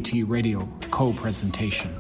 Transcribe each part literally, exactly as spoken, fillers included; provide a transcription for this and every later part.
T Radio co-presentation.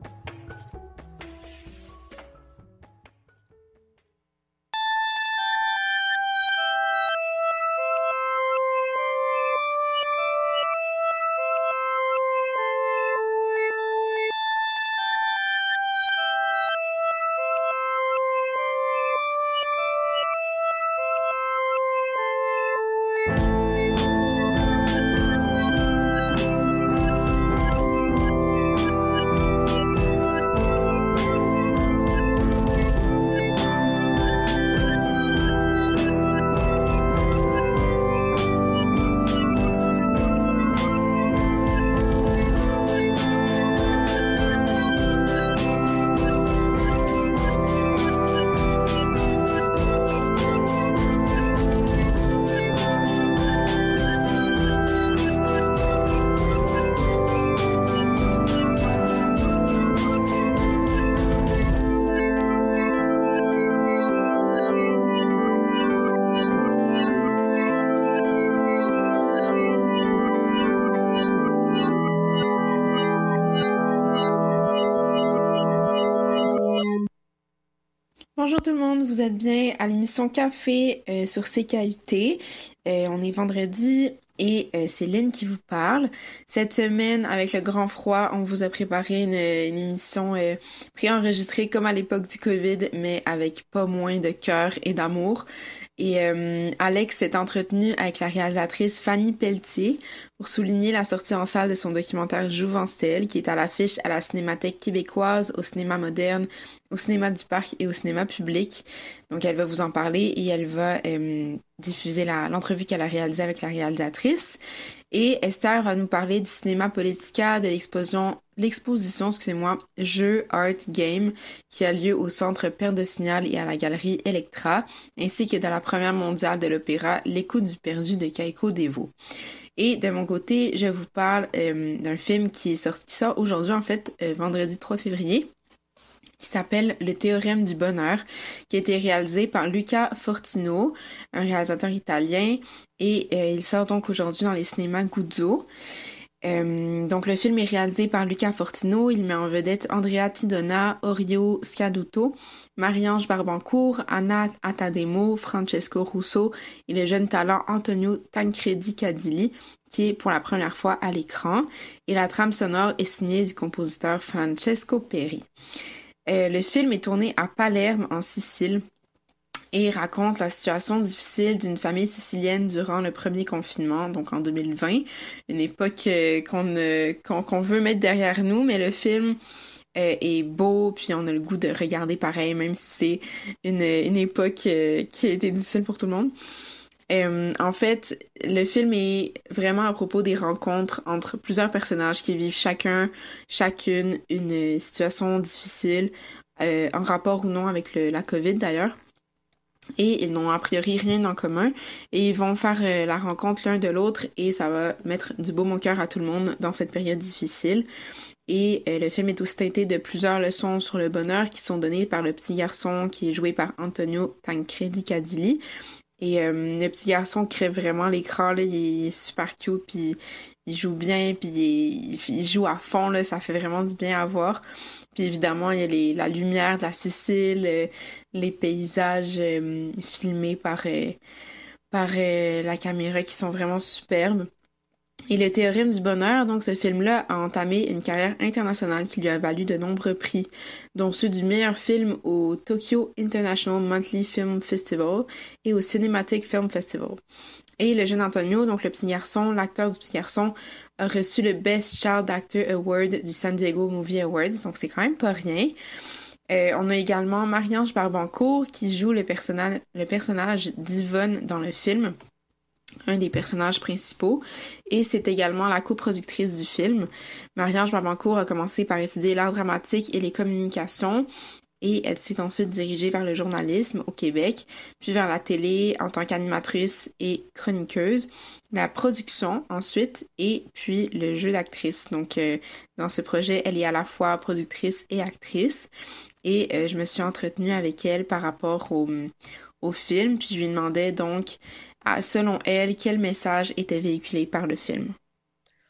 Bonjour tout le monde, vous êtes bien à l'émission Café euh, sur C K U T. Euh, on est vendredi et euh, c'est Lynn qui vous parle. Cette semaine, avec le grand froid, on vous a préparé une, une émission euh, préenregistrée comme à l'époque du COVID, mais avec pas moins de cœur et d'amour. Et euh, Alex s'est entretenu avec la réalisatrice Fanny Pelletier pour souligner la sortie en salle de son documentaire Jouvencel, qui est à l'affiche à la Cinémathèque québécoise, au cinéma moderne, au cinéma du parc et au cinéma public. Donc elle va vous en parler et elle va euh, diffuser la, l'entrevue qu'elle a réalisée avec la réalisatrice. Et Esther va nous parler du cinéma politica, de l'exposition, l'exposition, excusez-moi, Jeux, Art, Game, qui a lieu au Centre Père de Signal et à la Galerie Electra, ainsi que de la première mondiale de l'opéra L'écoute du perdu de Kaiko Devo. Et de mon côté, je vous parle euh, d'un film qui, est sorti, qui sort aujourd'hui, en fait, euh, vendredi trois février, qui s'appelle Le Théorème du bonheur, qui a été réalisé par Luca Fortino, un réalisateur italien, et euh, il sort donc aujourd'hui dans les cinémas Guzzo. Euh, donc le film est réalisé par Luca Fortino, il met en vedette Andrea Tidona, Orio Scaduto, Marie-Ange Barbancourt, Anna Attademo, Francesco Russo et le jeune talent Antonio Tancredi Cadilli, qui est pour la première fois à l'écran, et la trame sonore est signée du compositeur Francesco Peri. Euh, le film est tourné à Palerme, en Sicile, et raconte la situation difficile d'une famille sicilienne durant le premier confinement, donc en deux mille vingt, une époque euh, qu'on, euh, qu'on, qu'on veut mettre derrière nous, mais le film euh, est beau, puis on a le goût de regarder pareil, même si c'est une, une époque euh, qui a été difficile pour tout le monde. Euh, en fait, le film est vraiment à propos des rencontres entre plusieurs personnages qui vivent chacun, chacune une situation difficile, euh, en rapport ou non avec le, la COVID d'ailleurs. Et ils n'ont a priori rien en commun et ils vont faire euh, la rencontre l'un de l'autre et ça va mettre du baume au cœur à tout le monde dans cette période difficile. Et euh, le film est aussi teinté de plusieurs leçons sur le bonheur qui sont données par le petit garçon qui est joué par Antonio Tancredi Cadilli. Et euh, le petit garçon crève vraiment l'écran, là, il est super cute, puis il joue bien, puis il, il joue à fond, là, ça fait vraiment du bien à voir. Puis évidemment, il y a les, la lumière de la Sicile, euh, les paysages euh, filmés par, euh, par euh, la caméra qui sont vraiment superbes. Et le Théorème du bonheur, donc ce film-là a entamé une carrière internationale qui lui a valu de nombreux prix, dont ceux du meilleur film au Tokyo International Monthly Film Festival et au Cinematic Film Festival. Et le jeune Antonio, donc le petit garçon, l'acteur du petit garçon, a reçu le Best Child Actor Award du San Diego Movie Awards, donc c'est quand même pas rien. Euh, on a également Marie-Ange Barbancourt qui joue le personnage, le personnage d'Yvonne dans le film, un des personnages principaux, et c'est également la coproductrice du film. Marie-Ange Barbancourt a commencé par étudier l'art dramatique et les communications, et elle s'est ensuite dirigée vers le journalisme au Québec, puis vers la télé en tant qu'animatrice et chroniqueuse, la production ensuite, et puis le jeu d'actrice. Donc euh, dans ce projet, elle est à la fois productrice et actrice, et euh, je me suis entretenue avec elle par rapport au, au film, puis je lui demandais donc, à, selon elle, quel message était véhiculé par le film.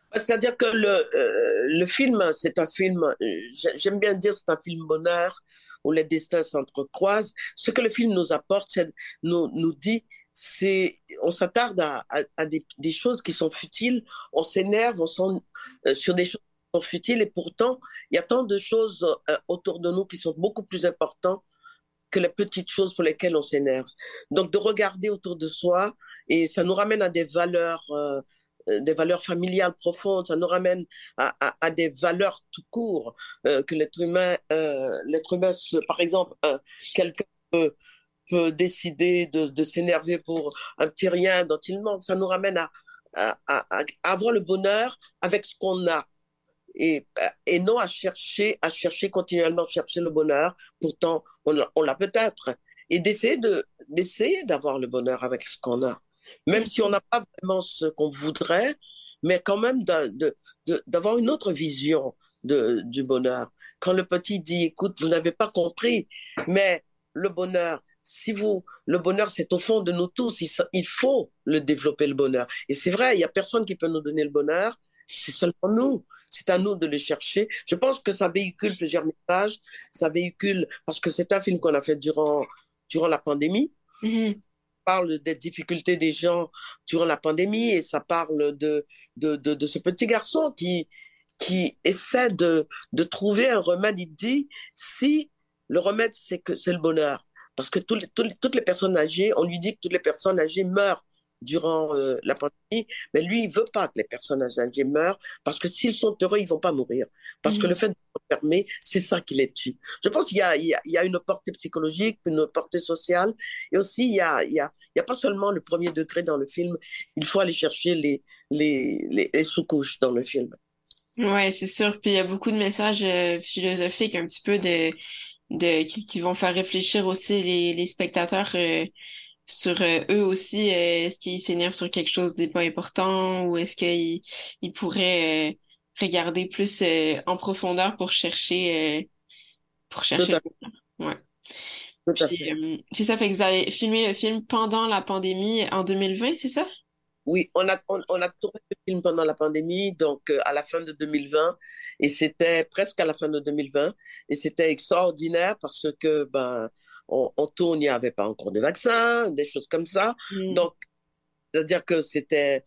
C'est-à-dire que le, euh, le film, c'est un film, euh, j'ai- j'aime bien dire c'est un film bonheur, où les destins s'entrecroisent. Ce que le film nous apporte, c'est, nous, nous dit, c'est, on s'attarde à, à, à des, des choses qui sont futiles, on s'énerve, on s'en, euh, sur des choses qui sont futiles, et pourtant, il y a tant de choses euh, autour de nous qui sont beaucoup plus importantes que les petites choses pour lesquelles on s'énerve. Donc, de regarder autour de soi, et ça nous ramène à des valeurs, euh, euh, des valeurs familiales profondes, ça nous ramène à, à, à des valeurs tout court, euh, que l'être humain, euh, l'être humain, se, par exemple, euh, quelqu'un peut, peut décider de, de s'énerver pour un petit rien dont il manque, ça nous ramène à, à, à, à avoir le bonheur avec ce qu'on a et, et non à chercher, à chercher continuellement, chercher le bonheur. Pourtant, on l'a, on l'a peut-être. Et d'essayer de, d'essayer d'avoir le bonheur avec ce qu'on a. Même si on n'a pas vraiment ce qu'on voudrait, mais quand même de, de, de, d'avoir une autre vision de, du bonheur. Quand le petit dit, écoute, vous n'avez pas compris, mais le bonheur, si vous, le bonheur, c'est au fond de nous tous. Il, il faut le développer, le bonheur. Et c'est vrai, il n'y a personne qui peut nous donner le bonheur. C'est seulement nous. C'est à nous de le chercher. Je pense que ça véhicule plusieurs messages. Ça véhicule, parce que c'est un film qu'on a fait durant, durant la pandémie. Mhm. Ça parle des difficultés des gens durant la pandémie et ça parle de, de, de, de ce petit garçon qui, qui essaie de, de trouver un remède. Il dit, si le remède, c'est que c'est le bonheur. Parce que tous les, tous les, toutes les personnes âgées, on lui dit que toutes les personnes âgées meurent durant euh, la pandémie, mais lui, il veut pas que les personnes âgées meurent, parce que s'ils sont heureux, ils vont pas mourir. Parce que le Mhm. fait de s'enfermer, c'est ça qui les tue. Je pense qu'il y a, il y a, il y a une portée psychologique, une portée sociale, et aussi il y a, il y a, il y a pas seulement le premier degré dans le film, il faut aller chercher les, les, les, les sous-couches dans le film. Ouais, c'est sûr. Puis il y a beaucoup de messages euh, philosophiques un petit peu de, de qui, qui vont faire réfléchir aussi les, les spectateurs euh, sur euh, eux aussi. Euh, est-ce qu'ils s'énervent sur quelque chose n'est pas important ou est-ce qu'ils ils pourraient euh, regarder plus euh, en profondeur pour chercher euh, pour Tout chercher à, le bonheur. Ouais. tout à Puis fait. euh, c'est ça, fait que vous avez filmé le film pendant la pandémie en deux mille vingt, c'est ça? Oui, on a, on, on a tourné le film pendant la pandémie, donc euh, à la fin de deux mille vingt, et c'était presque à la fin de deux mille vingt, et c'était extraordinaire parce que ben on, on tourne, il n'y avait pas encore de vaccin, des choses comme ça, Mm. donc c'est-à-dire que c'était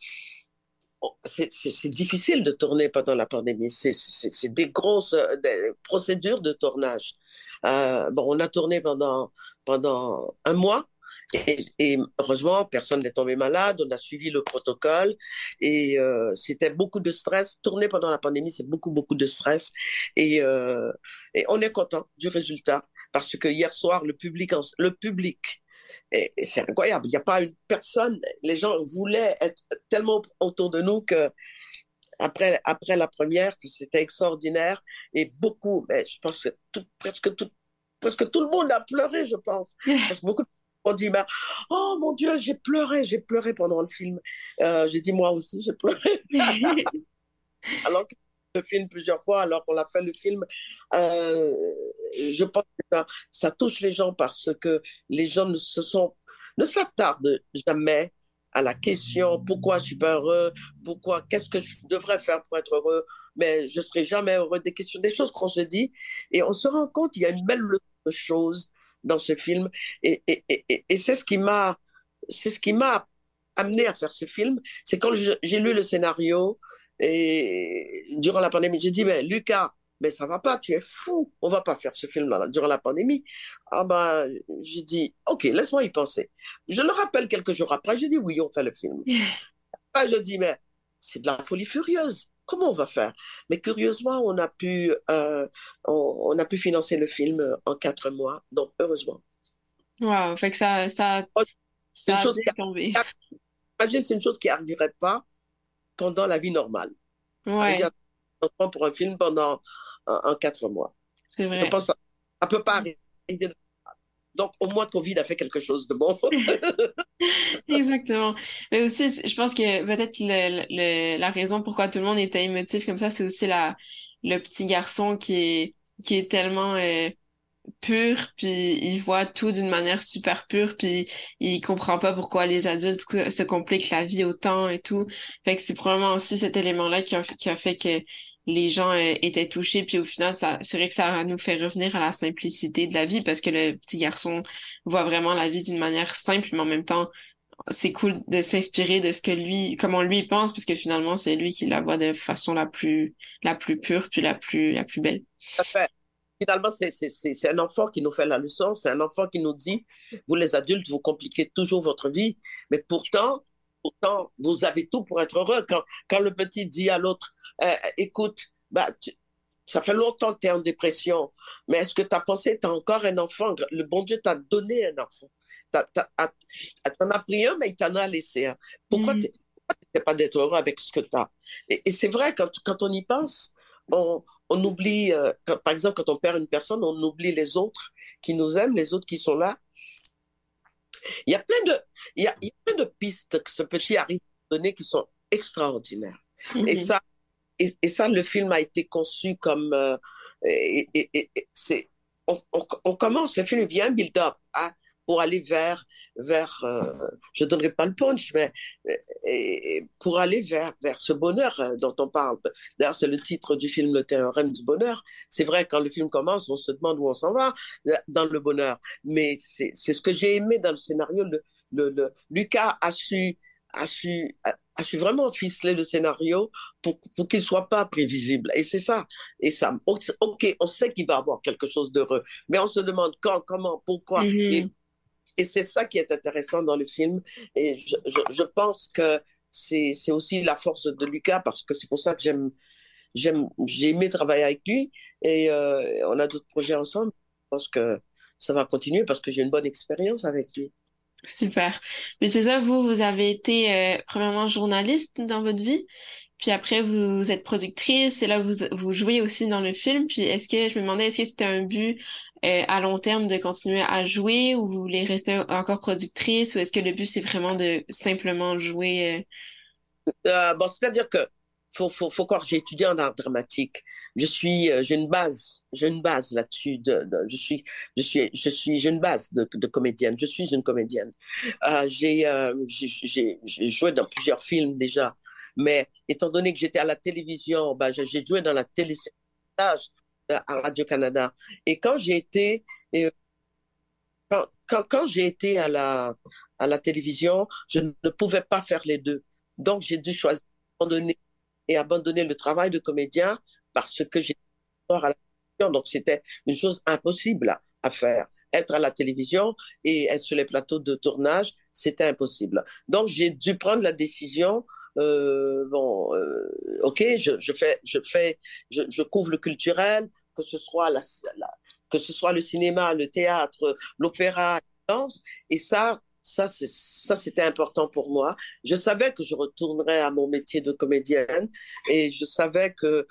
c'est c'est- c'est difficile de tourner pendant la pandémie, c'est c'est- c'est des grosses euh, des procédures de tournage. Euh, bon, on a tourné pendant pendant un mois. Et, et heureusement, personne n'est tombé malade. On a suivi le protocole et euh, c'était beaucoup de stress. Tourner pendant la pandémie, c'est beaucoup, beaucoup de stress. Et, euh, et on est content du résultat parce que hier soir, le public, en- le public, et, et c'est incroyable. Il n'y a pas une personne. Les gens voulaient être tellement autour de nous que après, après la première, que c'était extraordinaire et beaucoup. Mais je pense que tout, presque tout, presque tout le monde a pleuré, je pense, parce que beaucoup on dit, bah, oh mon Dieu, j'ai pleuré, j'ai pleuré pendant le film. Euh, j'ai dit, moi aussi, j'ai pleuré. Alors que le film plusieurs fois, alors qu'on a fait le film, euh, je pense que ça, ça touche les gens parce que les gens ne se sont, ne s'attardent jamais à la question pourquoi je suis pas heureux, pourquoi, qu'est-ce que je devrais faire pour être heureux, mais je serai jamais heureux. Des questions, des choses qu'on se dit, et on se rend compte, il y a une belle leçon de choses dans ce film, et, et, et, et c'est ce qui m'a, c'est ce qui m'a amené à faire ce film, c'est quand je- j'ai lu le scénario, et durant la pandémie, j'ai dit, mais Lucas, mais ça va pas, tu es fou, on va pas faire ce film là, durant la pandémie. Ah ben, j'ai dit, ok, laisse-moi y penser. Je le rappelle quelques jours après, j'ai dit, oui, on fait le film. Ah, je dis, mais c'est de la folie furieuse. Comment on va faire? Mais curieusement, on a pu, euh, on, on a pu financer le film en quatre mois, donc heureusement. Wow, fait que ça, ça, C'est une ça a chose bien qui, tombé. imagine, c'est une chose qui n'arriverait pas pendant la vie normale. Arriver Ouais, à faire pour un film pendant en, en quatre mois. c'est Je vrai. pense que ça ne peut pas arriver. Donc, au moins, Covid a fait quelque chose de bon. Exactement. Mais aussi, c- je pense que peut-être le, le- la raison pourquoi tout le monde était émotif comme ça, c'est aussi la, le petit garçon qui est, qui est tellement, euh, pur, puis il voit tout d'une manière super pure, puis il comprend pas pourquoi les adultes se se compliquent la vie autant et tout. Fait que c'est probablement aussi cet élément-là qui a, qui a fait que les gens euh, étaient touchés, puis au final, ça, c'est vrai que ça nous fait revenir à la simplicité de la vie, parce que le petit garçon voit vraiment la vie d'une manière simple, mais en même temps, c'est cool de s'inspirer de ce que lui, comment lui pense, parce que finalement, c'est lui qui la voit de façon la plus, la plus pure, puis la plus, la plus belle. Tout à fait. Finalement, c'est c'est- c'est- c'est un enfant qui nous fait la leçon, c'est un enfant qui nous dit, vous les adultes, vous compliquez toujours votre vie, mais pourtant, pourtant vous avez tout pour être heureux. Quand, quand le petit dit à l'autre, euh, écoute, bah, tu- ça fait longtemps que tu es en dépression, mais est-ce que tu as pensé, tu as encore un enfant, le bon Dieu t'a donné un enfant. T'as, t'as, t'en as pris un, mais il t'en a laissé un. Pourquoi tu Mhm. n'es pas d'être heureux avec ce que tu as? Et, et c'est vrai, quand, quand on y pense, on, on oublie, euh, quand- par exemple, quand on perd une personne, on oublie les autres qui nous aiment, les autres qui sont là. Il y a plein de, il y a, il y a plein de pistes que ce petit arrive à donner qui sont extraordinaires. Et Mhm. ça, et, et ça, le film a été conçu comme, euh, et, et, et, c'est, on, on, on, commence, le film vient un build-up hein, pour aller vers, vers euh, je ne donnerai pas le punch, mais et, et pour aller vers, vers ce bonheur dont on parle. D'ailleurs, c'est le titre du film, Le théorème du bonheur. C'est vrai, quand le film commence, on se demande où on s'en va dans le bonheur. Mais c'est, c'est ce que j'ai aimé dans le scénario. Le, le, le, Lucas a su, a su, a, a su vraiment ficeler le scénario pour, pour qu'il ne soit pas prévisible. Et c'est ça. Et ça, ok, on sait qu'il va avoir quelque chose d'heureux, mais on se demande quand, comment, pourquoi. Et, Mhm. et c'est ça qui est intéressant dans le film. Et je, je, je pense que c'est, c'est aussi la force de Lucas, parce que c'est pour ça que j'aime, j'aime, j'ai aimé travailler avec lui. Et euh, on a d'autres projets ensemble. Je pense que ça va continuer parce que j'ai une bonne expérience avec lui. Super. Mais c'est ça, vous, vous avez été euh, premièrement journaliste dans votre vie, puis après vous, vous êtes productrice, et là vous, vous jouez aussi dans le film. Puis est-ce que je me demandais, est-ce que c'était un but euh, à long terme de continuer à jouer, ou vous voulez rester encore productrice, ou est-ce que le but c'est vraiment de simplement jouer Euh, bon, c'est-à-dire que faut, faut, faut croire que j'ai étudié en art dramatique. Je suis, euh, j'ai une base, j'ai une base là-dessus. De, de, je suis, je suis, je suis, j'ai une base de, de comédienne. Je suis une comédienne. Euh, j'ai, euh, j'ai, j'ai, j'ai joué dans plusieurs films déjà, mais étant donné que j'étais à la télévision, bah, j'ai, j'ai joué dans la télé à Radio-Canada. Et quand j'ai été, euh, quand, quand, quand j'ai été à la, à la télévision, je ne pouvais pas faire les deux. Donc, j'ai dû choisir d'abandonner et abandonner le travail de comédien parce que j'étais à la télévision. Donc, c'était une chose impossible à faire. Être à la télévision et être sur les plateaux de tournage, c'était impossible. Donc, j'ai dû prendre la décision. Euh, bon, euh, ok, je, je fais, je fais, je, je couvre le culturel, que ce soit la, la, que ce soit le cinéma, le théâtre, l'opéra, la danse, et ça, ça, c'est, ça, c'était important pour moi. Je savais que je retournerais à mon métier de comédienne et je savais que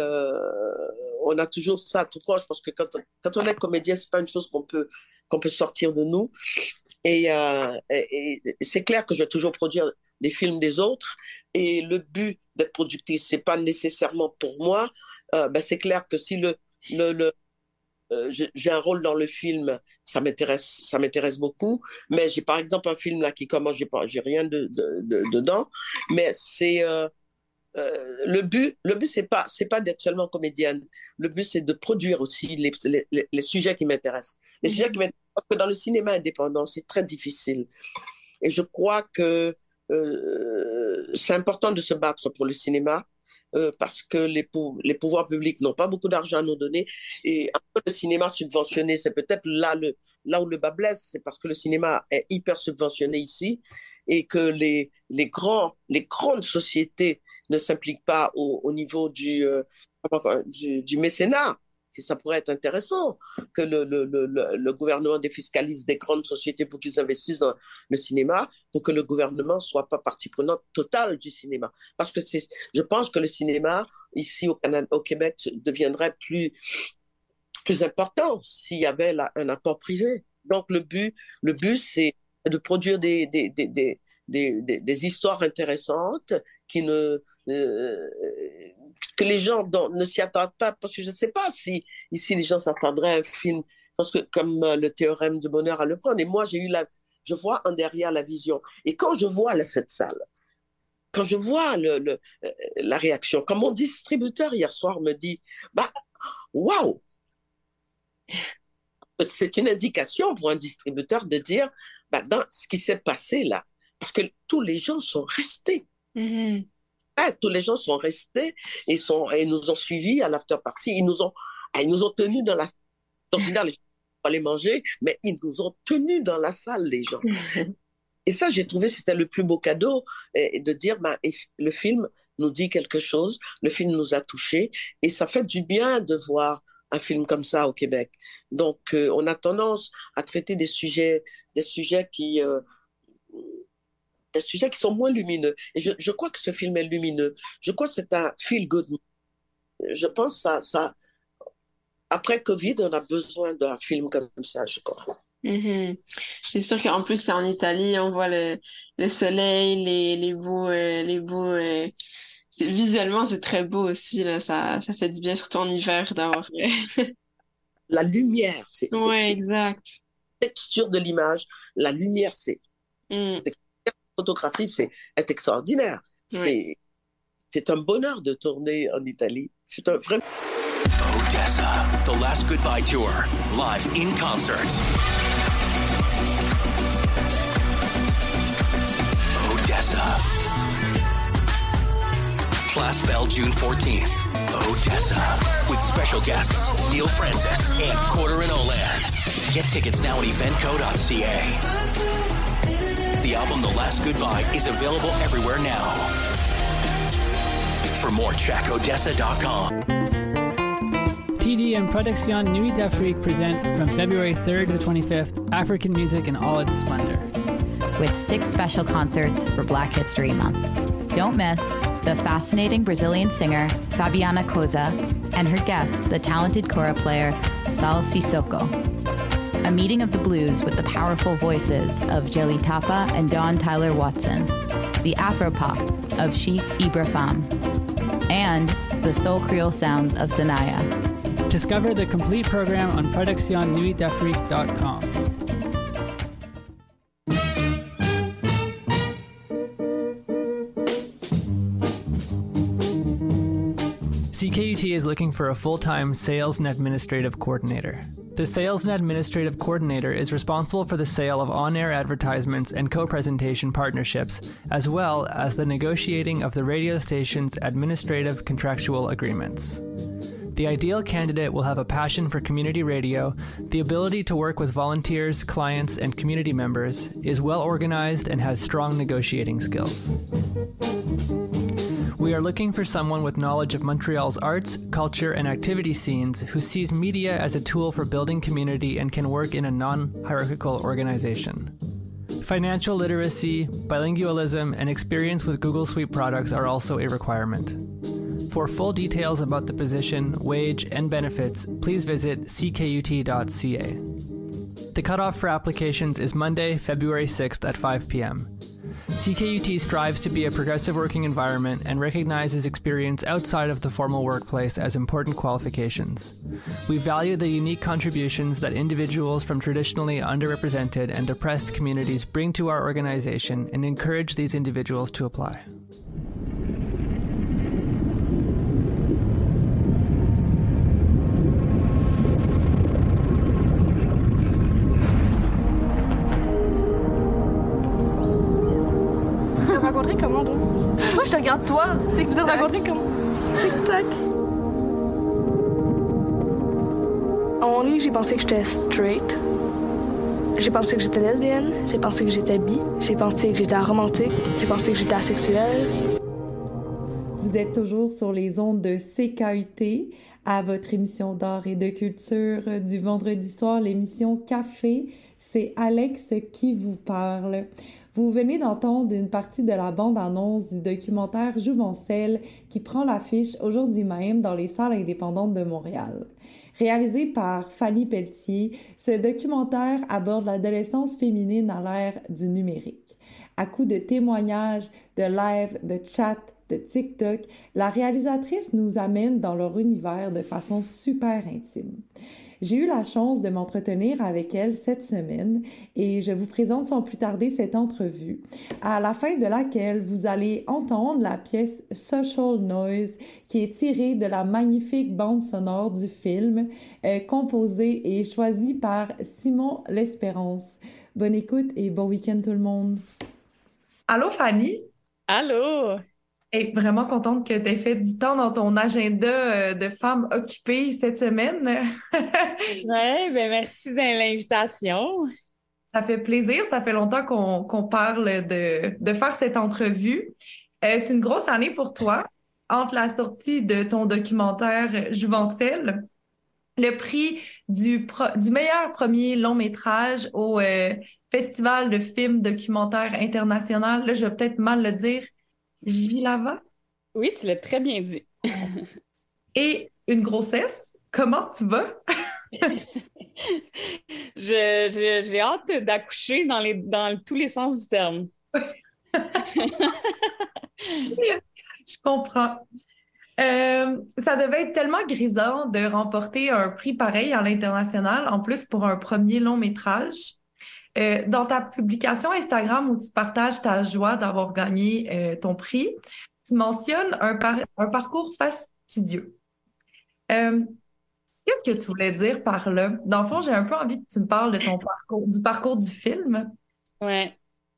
euh, on a toujours ça tout proche parce que quand, quand on est comédien, c'est pas une chose qu'on peut qu'on peut sortir de nous. Et, euh, et, et c'est clair que je vais toujours produire des films des autres et le but d'être productrice, c'est pas nécessairement pour moi. Euh, ben c'est clair que si le le, le euh, j'ai un rôle dans le film, ça m'intéresse, ça m'intéresse beaucoup. Mais j'ai par exemple un film là qui commence, j'ai pas, j'ai rien de, de, de, dedans. Mais c'est euh, euh, le but. Le but c'est pas, c'est pas d'être seulement comédienne. Le but c'est de produire aussi les, les, les sujets qui m'intéressent. Les sujets qui euh... m'intéressent parce que dans le cinéma indépendant, c'est très difficile. Et je crois que euh, c'est important de se battre pour le cinéma euh, parce que les, pou les pouvoirs publics n'ont pas beaucoup d'argent à nous donner. Et un peu le cinéma subventionné, c'est peut-être là, le, là où le bas blesse, c'est parce que le cinéma est hyper subventionné ici et que les, les, grands, les grandes sociétés ne s'impliquent pas au, au niveau du, euh, du, du mécénat. Ça pourrait être intéressant que le, le, le, le gouvernement défiscalise des grandes sociétés pour qu'ils investissent dans le cinéma, pour que le gouvernement ne soit pas partie prenante totale du cinéma. Parce que c'est, je pense que le cinéma, ici au, Canada, au Québec, deviendrait plus, plus important s'il y avait là, un apport privé. Donc le but, le but c'est de produire des, des, des, des, des, des, des histoires intéressantes qui ne... Euh, que les gens dans, ne s'y attendent pas, parce que je ne sais pas si ici les gens s'attendraient à un film parce que comme euh, le théorème du bonheur à le prendre. Et moi, j'ai eu la, je vois en derrière la vision. Et quand je vois là, cette salle, quand je vois le, le, euh, la réaction, quand mon distributeur hier soir me dit, bah, waouh, c'est une indication pour un distributeur de dire, bah, dans ce qui s'est passé là, parce que tous les gens sont restés. Mm-hmm. Ah, tous les gens sont restés et, sont, et nous ont suivis à l'after party. Ils nous ont, ils nous ont tenus dans la salle. Ordinaire, les gens allaient manger, mais ils nous ont tenus dans la salle, les gens. Et ça, j'ai trouvé que c'était le plus beau cadeau, et, et de dire, bah, et le film nous dit quelque chose, le film nous a touchés, et ça fait du bien de voir un film comme ça au Québec. Donc, euh, on a tendance à traiter des sujets, des sujets qui, euh, des sujets qui sont moins lumineux. Et je, je crois que ce film est lumineux. Je crois que c'est un feel good. Je pense que ça, ça, après Covid, on a besoin d'un film comme ça, je crois. Mm-hmm. C'est sûr qu'en plus, c'est en Italie, on voit le, le soleil, les, les beaux, euh, les beaux, euh, c'est- visuellement, c'est très beau aussi, là, ça, ça fait du bien, surtout en hiver, d'avoir, La lumière, c'est, c'est, ouais, c'est exact. la texture de l'image. La lumière, c'est, Mm. c'est la photographie, c'est est extraordinaire. Ouais. C'est, c'est un bonheur de tourner en Italie. C'est un vrai. Odessa, the last goodbye tour, live in concert. Odessa. Place Bell, June fourteenth. Odessa. With special guests, Neil Francis and Quarter and Olan. Get tickets now at eventco dot c a. The album The Last Goodbye is available everywhere now. For more, check odessa dot com. T D and Production Nuit d'Afrique present from February third to the twenty-fifth African music in all its splendor. With six special concerts for Black History Month. Don't miss the fascinating Brazilian singer Fabiana Cosa and her guest, the talented kora player Sal Sissoko. A meeting of the blues with the powerful voices of Jelly Tapa and Dawn Tyler Watson, the Afropop of Chic Ibrahim, and the soul Creole sounds of Zanaya. Discover the complete program on production nuit d'afrique dot com. C K U T is looking for a full-time sales and administrative coordinator. The Sales and Administrative Coordinator is responsible for the sale of on-air advertisements and co-presentation partnerships, as well as the negotiating of the radio station's administrative contractual agreements. The ideal candidate will have a passion for community radio, the ability to work with volunteers, clients, and community members, is well organized, and has strong negotiating skills. We are looking for someone with knowledge of Montreal's arts, culture, and activity scenes who sees media as a tool for building community and can work in a non-hierarchical organization. Financial literacy, bilingualism, and experience with Google Suite products are also a requirement. For full details about the position, wage, and benefits, please visit c k u t dot c a. The cutoff for applications is Monday, February sixth at five p.m. C K U T strives to be a progressive working environment and recognizes experience outside of the formal workplace as important qualifications. We value the unique contributions that individuals from traditionally underrepresented and oppressed communities bring to our organization and encourage these individuals to apply. Comment donc? Moi je te regarde toi, c'est que vous êtes rencontrés comment? Tic-tac. En lui, j'ai pensé que j'étais straight. J'ai pensé que j'étais lesbienne. J'ai pensé que j'étais bi. J'ai pensé que j'étais romantique. J'ai pensé que j'étais asexuelle. Vous êtes toujours sur les ondes de C K U T à votre émission d'art et de culture du vendredi soir, l'émission Café. C'est Alex qui vous parle. Vous venez d'entendre une partie de la bande-annonce du documentaire Jouvencel qui prend l'affiche aujourd'hui même dans les salles indépendantes de Montréal. Réalisé par Fanny Pelletier, ce documentaire aborde l'adolescence féminine à l'ère du numérique. À coups de témoignages, de live, de chat, de TikTok, la réalisatrice nous amène dans leur univers de façon super intime. J'ai eu la chance de m'entretenir avec elle cette semaine et je vous présente sans plus tarder cette entrevue, à la fin de laquelle vous allez entendre la pièce Social Noise qui est tirée de la magnifique bande sonore du film, euh, composée et choisie par Simon L'Espérance. Bonne écoute et bon week-end tout le monde! Allô Fanny? Allô! Et vraiment contente que tu aies fait du temps dans ton agenda de femme occupée cette semaine. Oui, bien merci de l'invitation. Ça fait plaisir, ça fait longtemps qu'on, qu'on parle de, de faire cette entrevue. Euh, c'est une grosse année pour toi, entre la sortie de ton documentaire Jouvencelle, le prix du, pro, du meilleur premier long métrage au euh, Festival de films documentaires international. Là, je vais peut-être mal le dire. Gilava? Oui, tu l'as très bien dit. Et une grossesse? Comment tu vas? je, je, j'ai hâte d'accoucher dans, les, dans tous les sens du terme. Je comprends. Euh, ça devait être tellement grisant de remporter un prix pareil à l'international, en plus pour un premier long métrage. Euh, dans ta publication Instagram où tu partages ta joie d'avoir gagné euh, ton prix, tu mentionnes un, par- un parcours fastidieux. Euh, qu'est-ce que tu voulais dire par là? Dans le fond, j'ai un peu envie que tu me parles de ton parcours, du parcours du film. Ouais.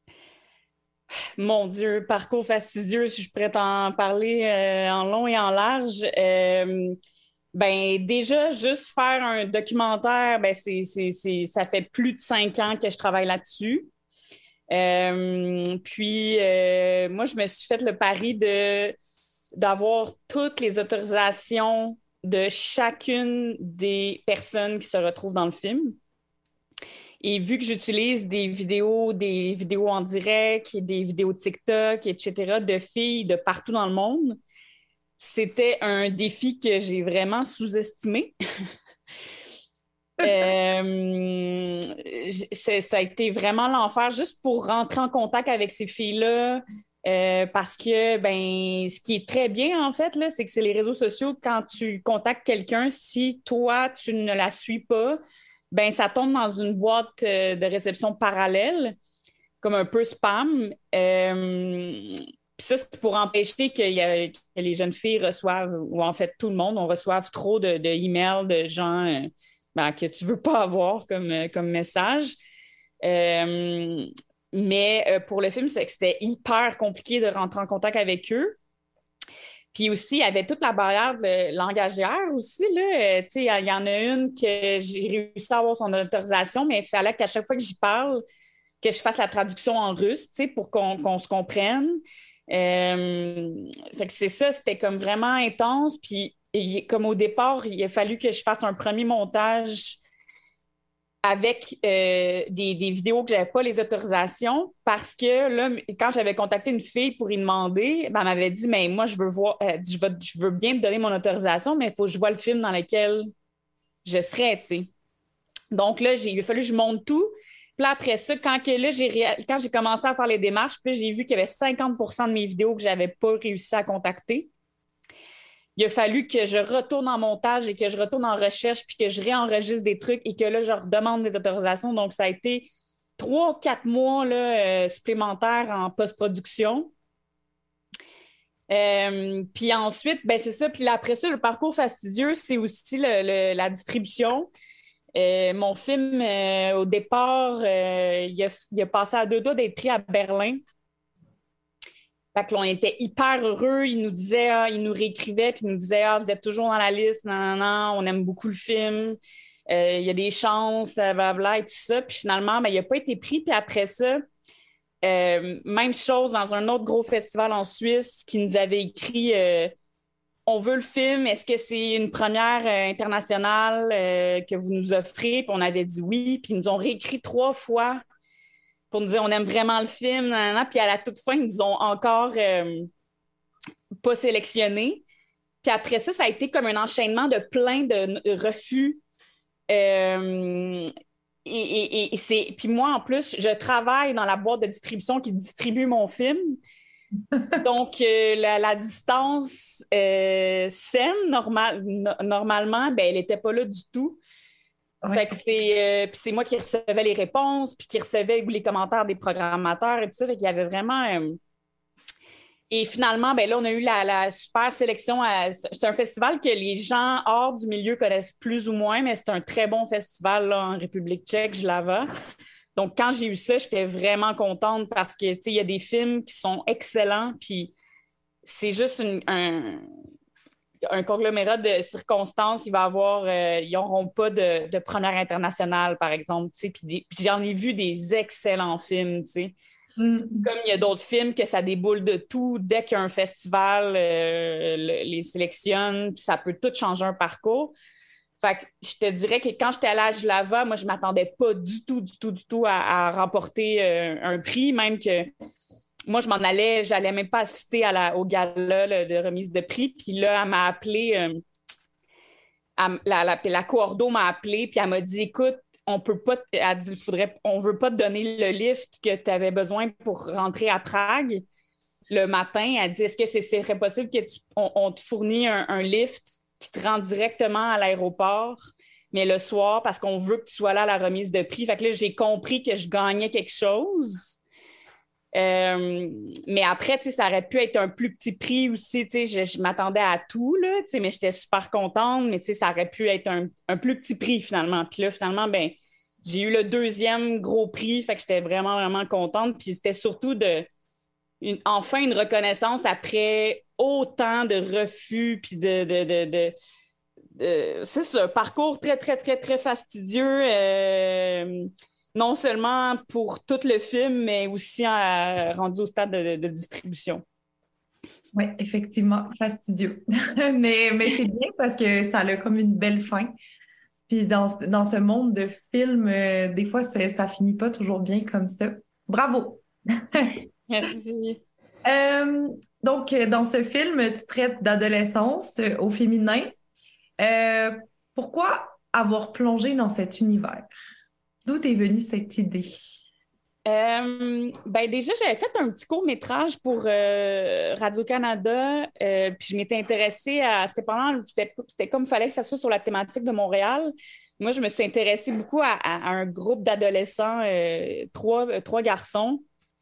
Mon Dieu, parcours fastidieux, si je pourrais t'en parler euh, en long et en large. Euh, Ben déjà, juste faire un documentaire, ben c'est, c'est, c'est, ça fait plus de cinq ans que je travaille là-dessus. Euh, puis, euh, moi, je me suis fait le pari de, d'avoir toutes les autorisations de chacune des personnes qui se retrouvent dans le film. Et vu que j'utilise des vidéos, des vidéos en direct, des vidéos TikTok, et cetera, de filles de partout dans le monde, c'était un défi que j'ai vraiment sous-estimé. euh, c'est, ça a été vraiment l'enfer juste pour rentrer en contact avec ces filles-là. Euh, parce que, ben, ce qui est très bien, en fait, là, c'est que c'est les réseaux sociaux, quand tu contactes quelqu'un, si toi, tu ne la suis pas, ben, ça tombe dans une boîte euh, de réception parallèle, comme un peu spam. Euh, Puis ça, c'est pour empêcher que, y a, que les jeunes filles reçoivent, ou en fait tout le monde, on reçoive trop de, de emails de gens euh, ben, que tu ne veux pas avoir comme, comme message. Euh, mais euh, pour le film, c'est que c'était hyper compliqué de rentrer en contact avec eux. Puis aussi, il y avait toute la barrière de langagière aussi. Là. Tu sais, il y en a une que j'ai réussi à avoir son autorisation, mais il fallait qu'à chaque fois que j'y parle, que je fasse la traduction en russe, tu sais, pour qu'on, qu'on se comprenne. Euh, fait que c'est ça, c'était comme vraiment intense. Puis, il, comme au départ, il a fallu que je fasse un premier montage avec euh, des, des vidéos que je n'avais pas les autorisations parce que là, quand j'avais contacté une fille pour y demander, ben, elle m'avait dit, mais moi, je veux voir, euh, je, veux, je veux bien te donner mon autorisation, mais il faut que je vois le film dans lequel je serais, tu sais. Donc là, j'ai, il a fallu que je monte tout. Puis là, après ça, quand, que, là, j'ai ré... quand j'ai commencé à faire les démarches, puis j'ai vu qu'il y avait cinquante pour cent de mes vidéos que je n'avais pas réussi à contacter. Il a fallu que je retourne en montage et que je retourne en recherche, puis que je réenregistre des trucs et que là, je redemande des autorisations. Donc, ça a été trois, quatre mois là, euh, supplémentaires en post-production. Euh, puis ensuite, ben c'est ça. Puis après ça, le parcours fastidieux, c'est aussi le, le, la distribution. Euh, mon film, euh, au départ, euh, il, a, il a passé à deux doigts d'être pris à Berlin. Fait que l'on était hyper heureux. Il nous disait, ah, il nous réécrivait, puis il nous disait, ah, vous êtes toujours dans la liste, non, non, non, on aime beaucoup le film. Euh, il y a des chances, blablabla, et tout ça. Puis finalement, ben, il n'a pas été pris. Puis après ça, euh, même chose dans un autre gros festival en Suisse qui nous avait écrit euh, on veut le film, est-ce que c'est une première euh, internationale euh, que vous nous offrez? Puis on avait dit oui, puis ils nous ont réécrit trois fois pour nous dire on aime vraiment le film, nan, nan. Puis à la toute fin, ils nous ont encore euh, pas sélectionnés. Puis après ça, ça a été comme un enchaînement de plein de refus. Euh, et, et, et c'est... Puis moi, en plus, je travaille dans la boîte de distribution qui distribue mon film. Donc, euh, la, la distance euh, saine, normal, no- normalement, ben, elle n'était pas là du tout. Ouais. Fait que c'est, euh, puis c'est moi qui recevais les réponses, puis qui recevais les commentaires des programmateurs et tout ça. Fait qu'il y avait vraiment... euh, Et finalement, ben là, on a eu la, la super sélection. À... C'est un festival que les gens hors du milieu connaissent plus ou moins, mais c'est un très bon festival là, en République tchèque, Jlava. Donc, quand j'ai eu ça, j'étais vraiment contente parce que, tu sais, il y a des films qui sont excellents, puis c'est juste une- un, un conglomérat de circonstances. Il va avoir, euh, ils n'auront pas de, de première internationale, par exemple, tu sais, puis, des- puis j'en ai vu des excellents films, tu sais. Mm. Comme il y a d'autres films que ça déboule de tout, dès qu'il y a un festival, euh, le- les sélectionne, puis ça peut tout changer un parcours. Fait que je te dirais que quand j'étais allée à Jlava, moi, je ne m'attendais pas du tout, du tout, du tout à, à remporter euh, un prix, même que moi, je m'en allais, je n'allais même pas assister à la, au gala là, de remise de prix. Puis là, elle m'a appelé, euh, elle- la, la, la coordo m'a appelé, puis elle m'a dit, écoute, on peut pas, t- elle dit, faudrait, on veut pas te donner le lift que tu avais besoin pour rentrer à Prague le matin. Elle dit, est-ce que ce serait possible que tu, on, on te fournit un, un lift qui te rend directement à l'aéroport, mais le soir, parce qu'on veut que tu sois là à la remise de prix. Fait que là, j'ai compris que je gagnais quelque chose. Euh, mais après, tu sais, ça aurait pu être un plus petit prix aussi. Tu sais, je, je m'attendais à tout, là, tu sais, mais j'étais super contente. Mais tu sais, ça aurait pu être un, un plus petit prix finalement. Puis là, finalement, ben, j'ai eu le deuxième gros prix. Fait que j'étais vraiment, vraiment contente. Puis c'était surtout de, une, enfin une reconnaissance après autant de refus. Puis de, de, de, de, de c'est ça, parcours très, très, très, très fastidieux. Euh, non seulement pour tout le film, mais aussi à, rendu au stade de, de distribution. Oui, effectivement, fastidieux. mais mais c'est bien parce que ça a comme une belle fin. Puis dans, dans ce monde de films, euh, des fois, ça, ça finit pas toujours bien comme ça. Bravo! Merci. Euh, donc, dans ce film, tu traites d'adolescence euh, au féminin. Euh, pourquoi avoir plongé dans cet univers? D'où est venue cette idée? Euh, ben déjà, j'avais fait un petit court-métrage pour euh, Radio-Canada, euh, puis je m'étais intéressée à... C'était pendant... C'était, c'était comme il fallait que ça soit sur la thématique de Montréal. Moi, je me suis intéressée beaucoup à, à un groupe d'adolescents, euh, trois, euh, trois garçons.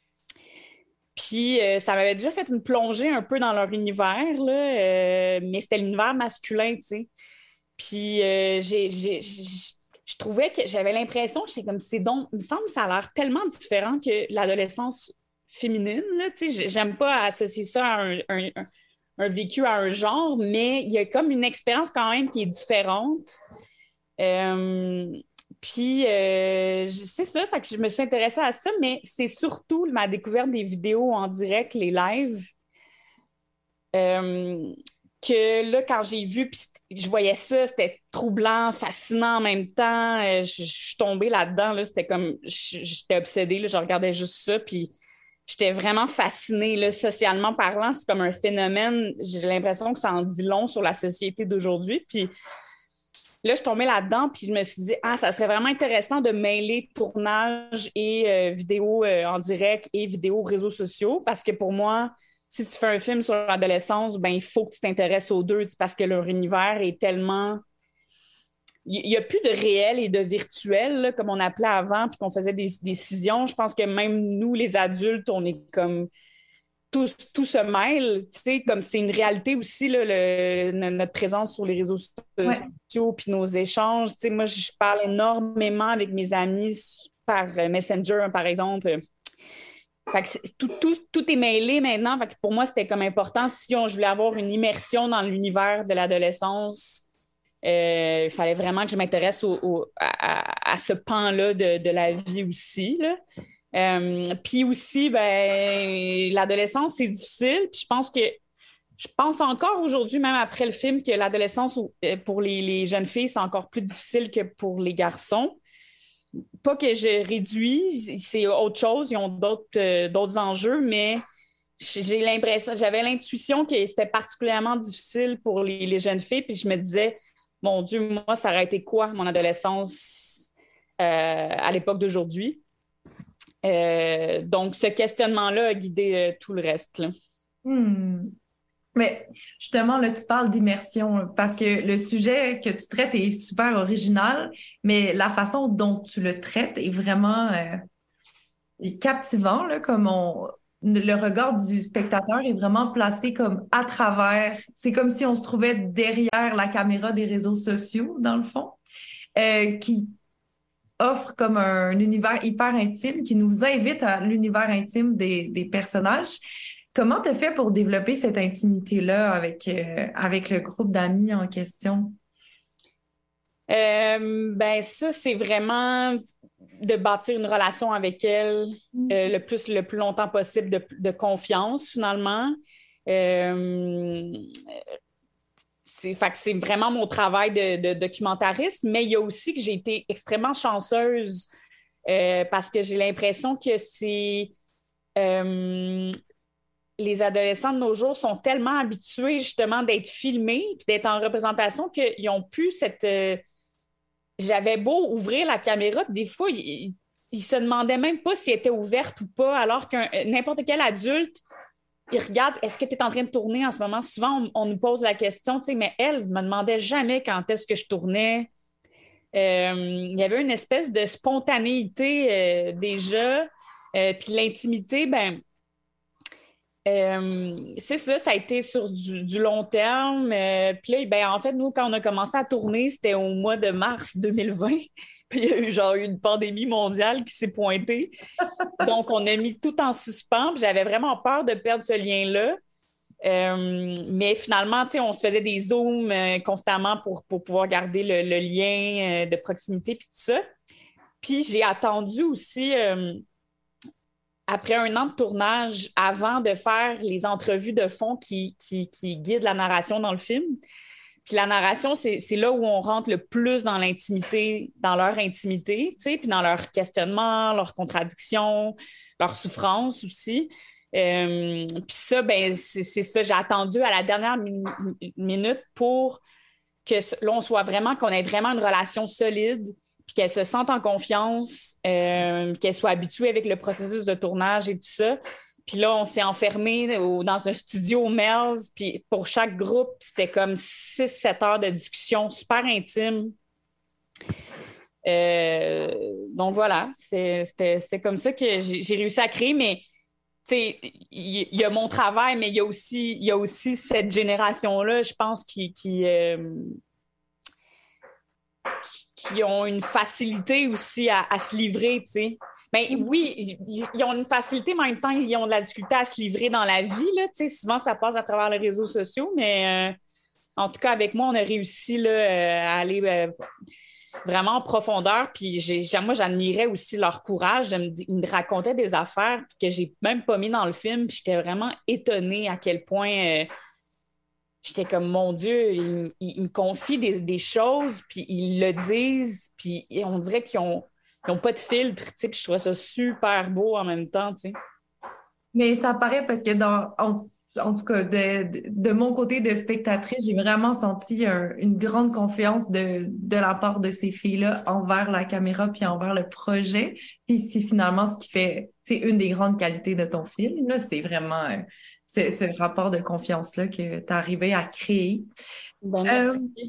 Puis euh, ça m'avait déjà fait une plongée un peu dans leur univers, là, euh, mais c'était l'univers masculin, tu sais. Puis euh, j'ai... j'ai, j'ai je trouvais que j'avais l'impression que c'est comme c'est donc, il me semble que ça a l'air tellement différent que l'adolescence féminine. Là, tu sais, j'aime pas associer ça à un, un, un vécu à un genre, mais il y a comme une expérience quand même qui est différente. Euh, puis euh, c'est ça, fait que je me suis intéressée à ça, mais c'est surtout ma découverte des vidéos en direct, les lives. Euh, que là, quand j'ai vu, puis je voyais ça, c'était troublant, fascinant en même temps. Euh, je, je suis tombée là-dedans, là, c'était comme, je- j'étais obsédée, là, je regardais juste ça, puis j'étais vraiment fascinée, là, socialement parlant. C'est comme un phénomène, j'ai l'impression que ça en dit long sur la société d'aujourd'hui. Puis là, je suis tombée là-dedans, puis je me suis dit, ah, ça serait vraiment intéressant de mêler tournage et euh, vidéo euh, en direct et vidéo réseaux sociaux, parce que pour moi, si tu fais un film sur l'adolescence, ben il faut que tu t'intéresses aux deux parce que leur univers est tellement... Il n'y a plus de réel et de virtuel, là, comme on appelait avant, puis qu'on faisait des décisions. Je pense que même nous, les adultes, on est comme... Tout, tout se mêle, tu sais, comme c'est une réalité aussi, là, le, notre présence sur les réseaux sociaux, Ouais. puis nos échanges. Tu sais, moi, je parle énormément avec mes amis par Messenger, par exemple. Fait que tout, tout, tout est mêlé maintenant. Fait que pour moi, c'était comme important. Si on, je voulais avoir une immersion dans l'univers de l'adolescence, euh, il fallait vraiment que je m'intéresse au, au, à, à ce pan-là de, de la vie aussi, là. Euh, puis aussi, ben, l'adolescence, c'est difficile. Puis je pense que je pense encore aujourd'hui, même après le film, que l'adolescence pour les, les jeunes filles, c'est encore plus difficile que pour les garçons. Pas que je réduis, c'est autre chose, ils ont d'autres, euh, d'autres enjeux, mais j'ai l'impression, j'avais l'intuition que c'était particulièrement difficile pour les, les jeunes filles, puis je me disais, mon Dieu, moi, ça aurait été quoi, mon adolescence euh, à l'époque d'aujourd'hui? Euh, donc, ce questionnement-là a guidé euh, tout le reste, là. Hmm. Mais justement, là, tu parles d'immersion parce que le sujet que tu traites est super original, mais la façon dont tu le traites est vraiment euh, est captivant, là, comme on, le regard du spectateur est vraiment placé comme à travers. C'est comme si on se trouvait derrière la caméra des réseaux sociaux, dans le fond, euh, qui offre comme un univers hyper intime, qui nous invite à l'univers intime des, des personnages. Comment tu as fait pour développer cette intimité-là avec, euh, avec le groupe d'amis en question? Euh, ben ça, c'est vraiment de bâtir une relation avec elle euh, le plus le plus longtemps possible, de, de confiance, finalement. Euh, c'est, fait que c'est vraiment mon travail de, de documentariste, mais il y a aussi que j'ai été extrêmement chanceuse euh, parce que j'ai l'impression que c'est... Euh, les adolescents de nos jours sont tellement habitués justement d'être filmés et d'être en représentation qu'ils ont pu cette... Euh, j'avais beau ouvrir la caméra, des fois, ils, ils se demandaient même pas si elle était ouverte ou pas, alors qu'un n'importe quel adulte, il regarde, est-ce que tu es en train de tourner en ce moment? Souvent, on, on nous pose la question, tu sais, mais elle ne me demandait jamais quand est-ce que je tournais. Euh, il y avait une espèce de spontanéité euh, déjà, euh, puis l'intimité, ben Euh, c'est ça, ça a été sur du, du long terme. Euh, puis là, ben, en fait, nous, quand on a commencé à tourner, c'était au mois de mars deux mille vingt. Puis il y a eu genre une pandémie mondiale qui s'est pointée. Donc, on a mis tout en suspens. Puis j'avais vraiment peur de perdre ce lien-là. Euh, mais finalement, tu sais, on se faisait des zooms euh, constamment pour, pour pouvoir garder le, le lien euh, de proximité puis tout ça. Puis j'ai attendu aussi... Euh, après un an de tournage, avant de faire les entrevues de fond qui, qui, qui guident la narration dans le film. Puis la narration, c'est, c'est là où on rentre le plus dans l'intimité, dans leur intimité, tu sais, puis dans leur questionnement, leurs contradictions, leurs souffrances aussi. Euh, puis ça, ben, c'est, c'est ça, j'ai attendu à la dernière mi- minute pour que là, on soit vraiment, qu'on ait vraiment une relation solide, puis qu'elle se sente en confiance, euh, qu'elle soit habituée avec le processus de tournage et tout ça. Puis là, on s'est enfermés au, dans un studio au Melz, puis pour chaque groupe, c'était comme six sept heures de discussion super intime. Euh, donc voilà, c'est, c'était, c'était comme ça que j'ai, j'ai réussi à créer, mais tu sais, il y, y a mon travail, mais il y a aussi, il y a aussi cette génération-là, je pense, qui... qui euh, qui ont une facilité aussi à, à se livrer, tu sais. Ben oui, ils, ils ont une facilité, mais en même temps, ils ont de la difficulté à se livrer dans la vie, là, tu sais. Souvent, ça passe à travers les réseaux sociaux, mais euh, en tout cas, avec moi, on a réussi là, euh, à aller euh, vraiment en profondeur, puis j'ai, moi, j'admirais aussi leur courage de me, ils me racontaient des affaires que j'ai même pas mis dans le film, puis j'étais vraiment étonnée à quel point... Euh, j'étais comme, mon Dieu, ils, ils me confient des, des choses, puis ils le disent, puis on dirait qu'ils n'ont ont pas de filtre, tu sais, puis je trouvais ça super beau en même temps, tu sais. Mais ça paraît parce que, dans, en, en tout cas, de, de, de mon côté de spectatrice, j'ai vraiment senti un, une grande confiance de, de la part de ces filles-là envers la caméra puis envers le projet. Puis c'est finalement ce qui fait, c'est une des grandes qualités de ton film, là, c'est vraiment... Euh, Ce, ce rapport de confiance-là que tu as arrivé à créer. Ben, merci. Euh,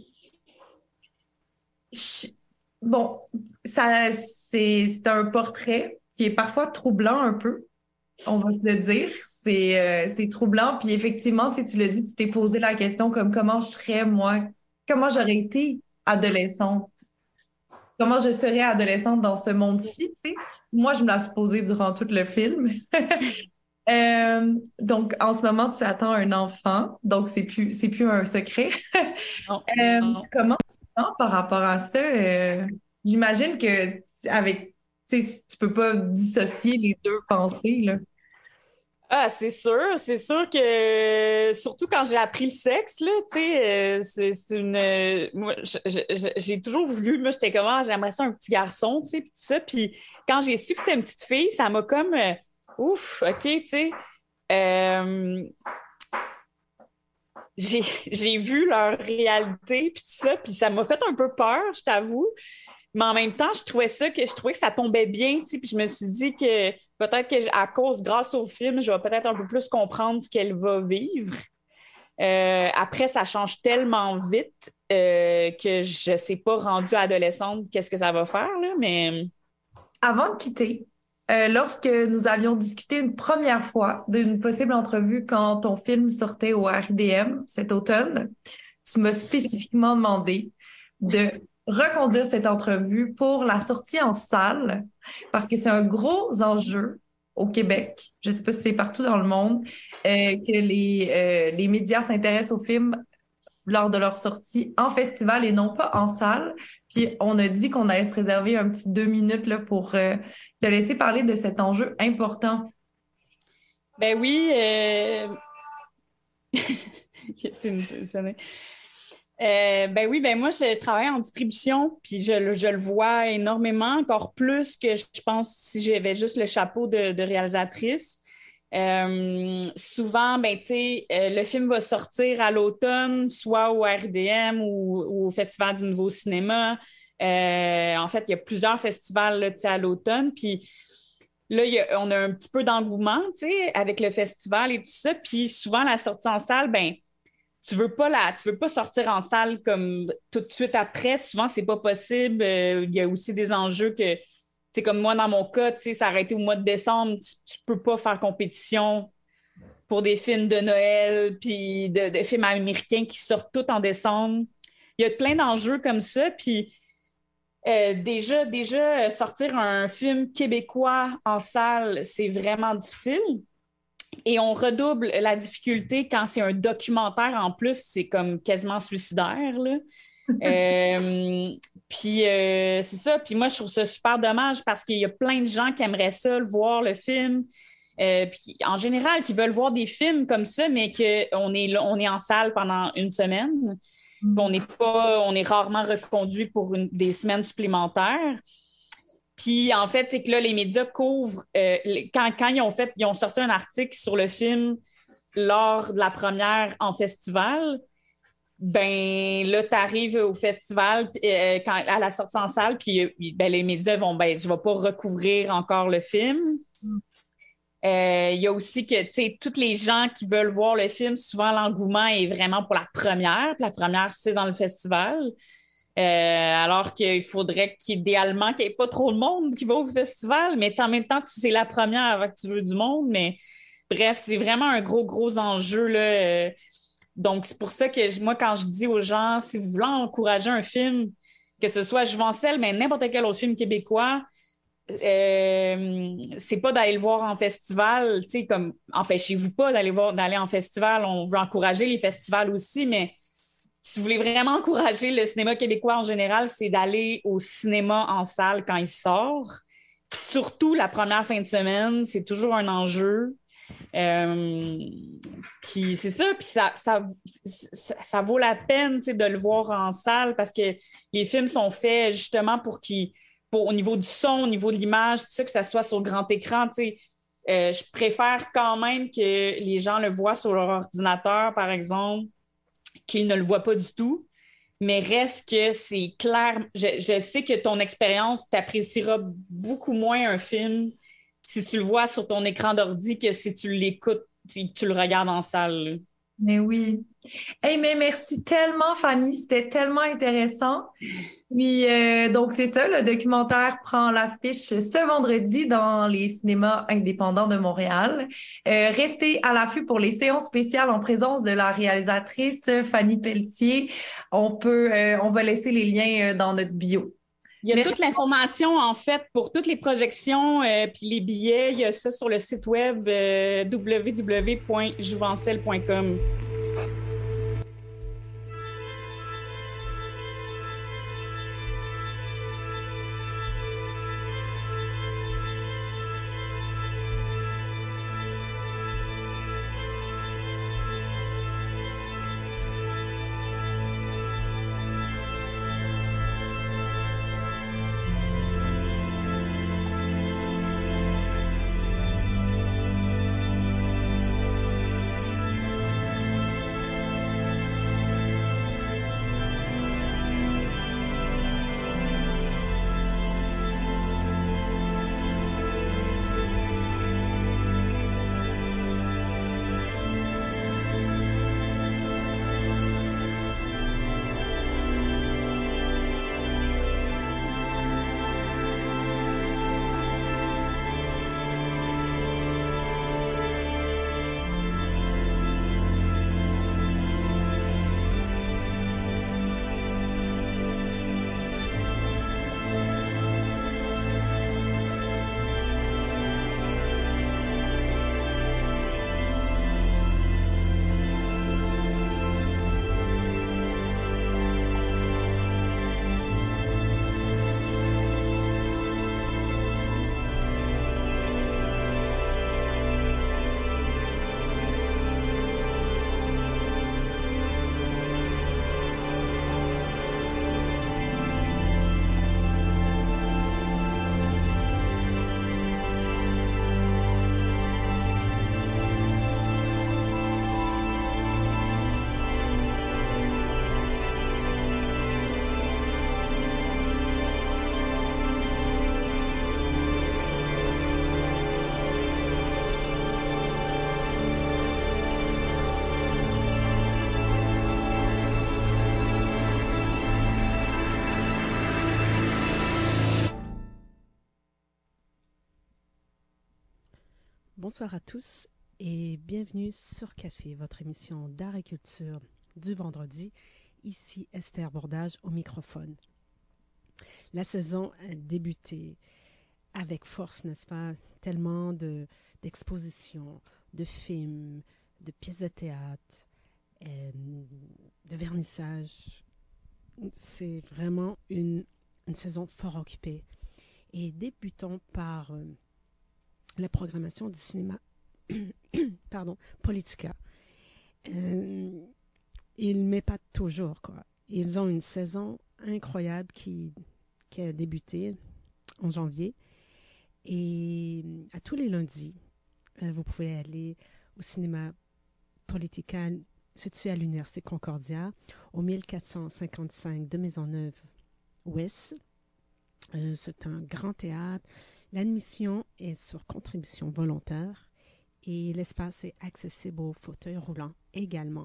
je, bon, ça, c'est, c'est un portrait qui est parfois troublant un peu, on va se le dire. C'est, euh, c'est troublant. Puis effectivement, tu sais, tu l'as dit, tu t'es posé la question comme comment je serais, moi, comment j'aurais été adolescente. Comment je serais adolescente dans ce monde-ci, tu sais. Moi, je me la suis posée durant tout le film. Euh, donc, en ce moment, tu attends un enfant, donc c'est plus, c'est plus un secret. Non, euh, non. Comment tu te sens par rapport à ça? Euh, j'imagine que avec, tu sais, tu peux pas dissocier les deux pensées, là. Ah, c'est sûr, c'est sûr que, surtout quand j'ai appris le sexe, là, tu sais, euh, c'est, c'est une... euh, moi, je- je- j'ai toujours voulu, moi, j'étais comme, ah, j'aimerais ça un petit garçon, tu sais, puis tout ça, puis quand j'ai su que c'était une petite fille, ça m'a comme... euh, ouf, OK, tu sais. Euh, j'ai, j'ai vu leur réalité, puis tout ça, puis ça m'a fait un peu peur, je t'avoue. Mais en même temps, je trouvais ça que je trouvais que ça tombait bien, tu sais, puis je me suis dit que peut-être qu'à cause, grâce au film, je vais peut-être un peu plus comprendre ce qu'elle va vivre. Euh, après, ça change tellement vite euh, que je ne sais pas, rendue adolescente, qu'est-ce que ça va faire, là, mais... Avant de quitter, euh, lorsque nous avions discuté une première fois d'une possible entrevue quand ton film sortait au R I D M cet automne, tu m'as spécifiquement demandé de reconduire cette entrevue pour la sortie en salle, parce que c'est un gros enjeu au Québec, je ne sais pas si c'est partout dans le monde, euh, que les, euh, les médias s'intéressent aux films lors de leur sortie en festival et non pas en salle. Puis on a dit qu'on allait se réserver un petit deux minutes là, pour euh, te laisser parler de cet enjeu important. Ben oui, euh... c'est une... c'est une... Euh, ben oui, ben moi, je travaille en distribution, puis je, je le vois énormément, encore plus que je pense si j'avais juste le chapeau de, de réalisatrice. Euh, souvent, ben tu sais, euh, le film va sortir à l'automne, soit au R I D M ou, ou au Festival du Nouveau Cinéma. Euh, en fait, il y a plusieurs festivals là, à l'automne, puis là, y a, on a un petit peu d'engouement, tu sais, avec le festival et tout ça, puis souvent, la sortie en salle, ben tu veux pas la, tu veux pas sortir en salle comme tout de suite après. Souvent, c'est pas possible. Euh, il y a aussi des enjeux que, c'est comme moi, dans mon cas, tu sais, ça a arrêté au mois de décembre. Tu, tu peux pas faire compétition pour des films de Noël puis de, de films américains qui sortent tous en décembre. Il y a plein d'enjeux comme ça. Puis euh, déjà, déjà, sortir un film québécois en salle, c'est vraiment difficile. Et on redouble la difficulté quand c'est un documentaire en plus, c'est comme quasiment suicidaire, là. euh, puis euh, c'est ça. Puis moi, je trouve ça super dommage parce qu'il y a plein de gens qui aimeraient ça, le voir, le film. Euh, puis en général, qui veulent voir des films comme ça, mais qu'on est, on est en salle pendant une semaine. Puis on n'est pas, on est rarement reconduit pour une, des semaines supplémentaires. Puis, en fait, c'est que là, les médias couvrent... Euh, quand, quand ils ont fait... Ils ont sorti un article sur le film lors de la première en festival, ben là, tu arrives au festival euh, quand, à la sortie en salle, puis ben, les médias vont... Ben, je ne vais pas recouvrir encore le film. Il euh, y a aussi que, tu sais, tous les gens qui veulent voir le film, souvent, l'engouement est vraiment pour la première. Puis la première, c'est dans le festival. Euh, alors qu'il faudrait qu'idéalement qu'il n'y ait pas trop de monde qui va au festival, mais en même temps, c'est la première avant que tu veux du monde, mais bref, c'est vraiment un gros, gros enjeu, là. Donc, c'est pour ça que moi, quand je dis aux gens, si vous voulez encourager un film, que ce soit Jouvencel, mais n'importe quel autre film québécois, euh, c'est pas d'aller le voir en festival, tu sais, comme empêchez-vous pas d'aller voir, d'aller en festival, on veut encourager les festivals aussi, mais si vous voulez vraiment encourager le cinéma québécois en général, c'est d'aller au cinéma en salle quand il sort. Puis surtout, la première fin de semaine, c'est toujours un enjeu. Euh, puis c'est ça, puis ça, ça, ça, ça vaut la peine de le voir en salle parce que les films sont faits justement pour qu'ils, pour, au niveau du son, au niveau de l'image, tout ça, que ça soit sur le grand écran. Euh, je préfère quand même que les gens le voient sur leur ordinateur, par exemple, qu'ils ne le voient pas du tout, mais reste que c'est clair. Je, je sais que ton expérience, tu apprécieras beaucoup moins un film si tu le vois sur ton écran d'ordi que si tu l'écoutes, si tu le regardes en salle. Mais oui. Hey, mais merci tellement, Fanny. C'était tellement intéressant. Puis, euh, donc, c'est ça, le documentaire prend l'affiche ce vendredi dans les cinémas indépendants de Montréal. Euh, restez à l'affût pour les séances spéciales en présence de la réalisatrice Fanny Pelletier. On peut, euh, on va laisser les liens dans notre bio. Il y a Merci. toute l'information, en fait, pour toutes les projections euh, puis les billets. Il y a ça sur le site web euh, w w w point jouvencel point com. Bonsoir à tous et bienvenue sur Café, votre émission d'art et culture du vendredi. Ici Esther Bordage au microphone. La saison a débuté avec force, n'est-ce pas? Tellement de, d'expositions, de films, de pièces de théâtre, euh, de vernissage. C'est vraiment une, une saison fort occupée. Et débutons par euh, la programmation du cinéma pardon, Politica. Euh, ils m'épatent toujours, quoi. Ils ont une saison incroyable qui, qui a débuté en janvier. Et à tous les lundis, euh, vous pouvez aller au cinéma Politica situé à l'Université Concordia, au mille quatre cent cinquante-cinq de Maisonneuve-Ouest. Euh, c'est un grand théâtre. L'admission est sur contribution volontaire et l'espace est accessible aux fauteuils roulants également.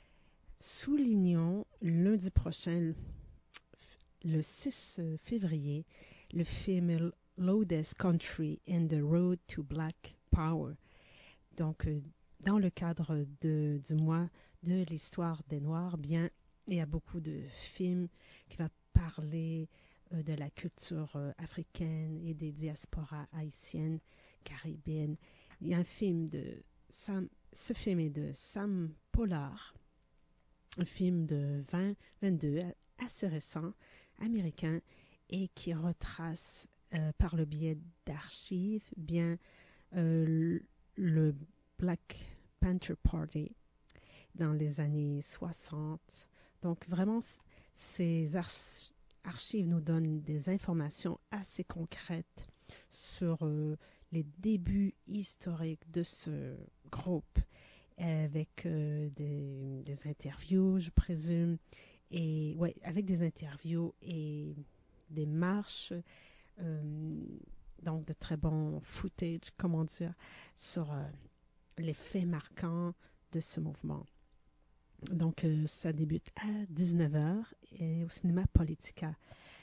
Soulignons lundi prochain, le six février, le film Loudest Country and the Road to Black Power. Donc, euh, dans le cadre de, du mois de l'histoire des Noirs, bien, il y a beaucoup de films qui vont parler euh, de la culture euh, africaine et des diasporas haïtiennes, caribéennes. Il y a un film de Sam, ce film est de Sam Pollard, un film de vingt vingt-deux, assez récent, américain, et qui retrace euh, par le biais d'archives bien euh, le Black Panther Party dans les années soixante. Donc vraiment, ces arch- archives nous donnent des informations assez concrètes sur euh, les débuts historiques de ce groupe, avec euh, des, des interviews, je présume, et ouais, avec des interviews et des marches, euh, donc de très bons footage, comment dire, sur euh, les faits marquants de ce mouvement. Donc, euh, ça débute à dix-neuf heures et au cinéma Politica.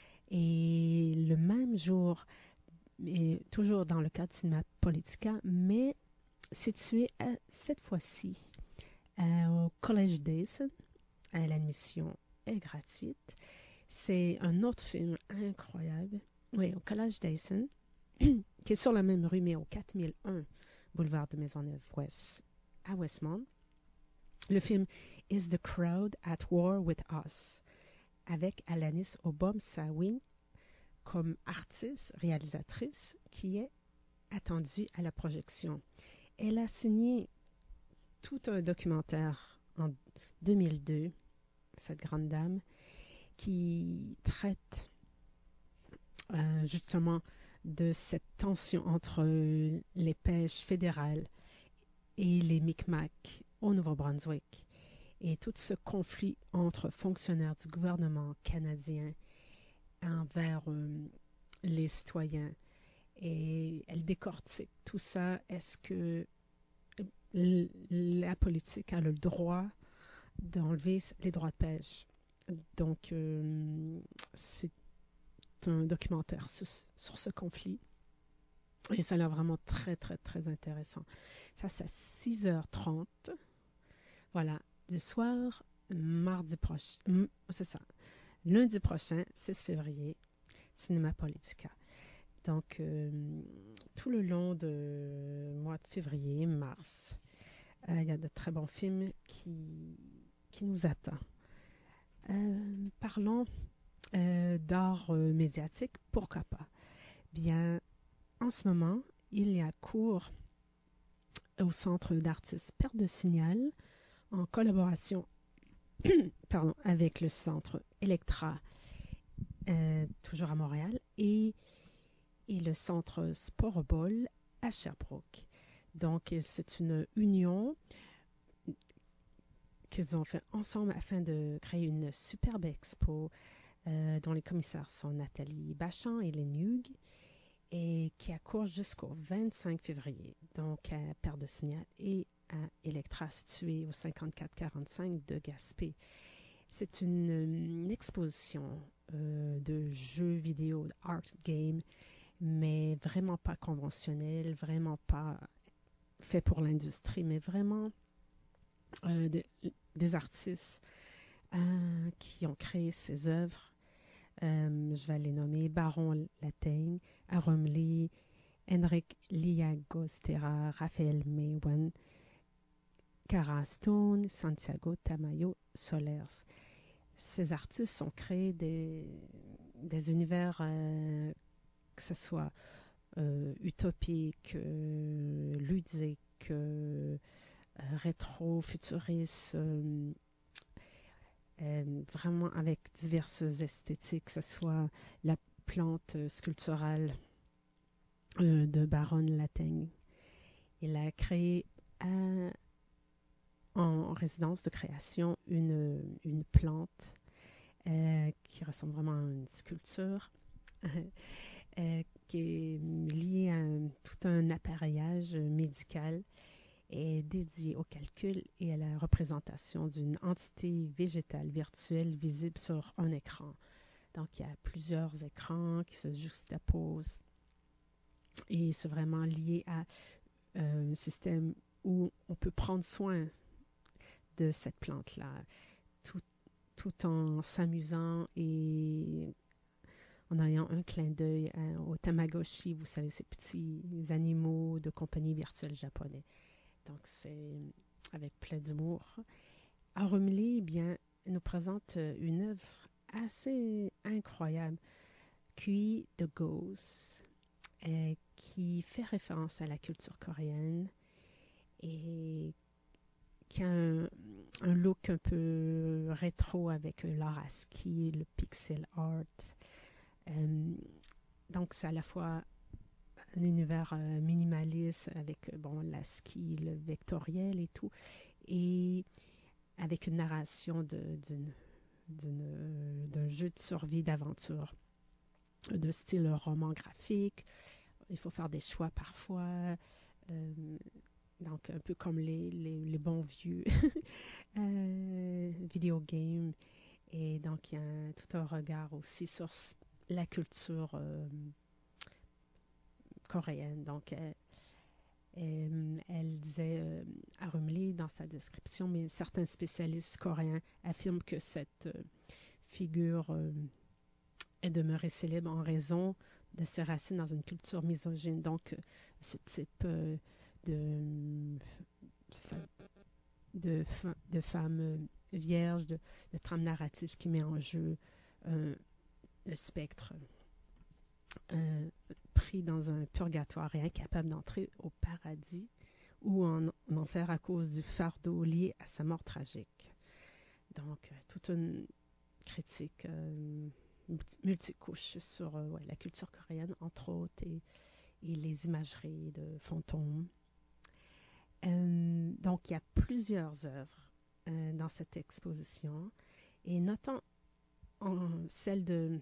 Et le même jour, et toujours dans le cadre du cinéma Politica, mais situé à, cette fois-ci euh, au Collège Dayson. Euh, l'admission est gratuite. C'est un autre film incroyable. Oui, au Collège Dayson, qui est sur la même rue, mais au quatre mille un boulevard de Maisonneuve-Ouest à Westmount. Le film Is the Crowd at War with Us, avec Alanis Obomsawin comme artiste, réalisatrice, qui est attendue à la projection. Elle a signé tout un documentaire en deux mille deux, cette grande dame, qui traite euh, justement de cette tension entre les pêches fédérales et les Micmacs au Nouveau-Brunswick, et tout ce conflit entre fonctionnaires du gouvernement canadien envers euh, les citoyens. Et elle décortique tout ça. Est-ce que l- la politique a le droit d'enlever les droits de pêche? Donc, euh, c'est un documentaire sur, sur ce conflit. Et ça a l'air vraiment très, très, très intéressant. Ça, c'est à six heures trente. Voilà, du soir, mardi prochain. C'est ça. Lundi prochain, six février, Cinéma Politica. Donc, euh, tout le long du mois de février, mars, euh, il y a de très bons films qui, qui nous attendent. Euh, parlons euh, d'art euh, médiatique, pourquoi pas? Bien, en ce moment, il y a cours au Centre d'artistes Perte de Signal, en collaboration pardon, avec le Centre Electra, euh, toujours à Montréal, et, et le Centre Sporobol à Sherbrooke. Donc, c'est une union qu'ils ont fait ensemble afin de créer une superbe expo euh, dont les commissaires sont Nathalie Bachand et Hélène Hughes, et qui a cours jusqu'au vingt-cinq février, donc à Perte de Signal et à Electra, situé au cinquante-quatre quarante-cinq de Gaspé. C'est une, une exposition euh, de jeux vidéo, art game, mais vraiment pas conventionnelle, vraiment pas fait pour l'industrie, mais vraiment euh, de, des artistes euh, qui ont créé ces œuvres. Euh, je vais les nommer Baron Lataigne, Arum Lee, Henrik Llagostera, Raphaël Maywin, Cara Stone, Santiago Tamayo Solers. Ces artistes ont créé des, des univers, euh, que ce soit euh, utopiques, euh, ludiques, euh, rétro, futuristes, euh, euh, vraiment avec diverses esthétiques, que ce soit la plante sculpturale euh, de Baron Lataigne. Il a créé euh, en résidence de création une, une plante euh, qui ressemble vraiment à une sculpture euh, qui est liée à un, tout un appareillage médical et dédié au calcul et à la représentation d'une entité végétale virtuelle visible sur un écran. Donc, il y a plusieurs écrans qui se juxtaposent et c'est vraiment lié à euh, un système où on peut prendre soin de cette plante-là, tout, tout en s'amusant et en ayant un clin d'œil à, au Tamagotchi, vous savez, ces petits animaux de compagnie virtuelle japonais. Donc, c'est avec plein d'humour. Arum Lee, eh bien, nous présente une œuvre assez incroyable, Kui the Ghost, euh, qui fait référence à la culture coréenne et qui a un, un look un peu rétro avec l'art ASCII, le pixel art. Euh, donc, c'est à la fois un univers euh, minimaliste avec bon, l'ASCII, le vectoriel et tout, et avec une narration de, d'une, d'une, d'un jeu de survie d'aventure de style roman graphique. Il faut faire des choix parfois. Euh, Donc, un peu comme les, les, les bons vieux euh, video games. Et donc, il y a tout un regard aussi sur la culture euh, coréenne. Donc, elle, elle, elle disait euh, à Arum Lee dans sa description, mais certains spécialistes coréens affirment que cette euh, figure euh, est demeurée célèbre en raison de ses racines dans une culture misogyne. Donc, ce type euh, de, ça, de, de femmes vierges, de, de trames narratives qui met en jeu euh, le spectre euh, pris dans un purgatoire et incapable d'entrer au paradis ou en, en enfer à cause du fardeau lié à sa mort tragique. Donc, euh, toute une critique euh, multicouche sur euh, ouais, la culture coréenne, entre autres, et, et les imageries de fantômes. Euh, donc, il y a plusieurs œuvres euh, dans cette exposition, et notons en, celle de,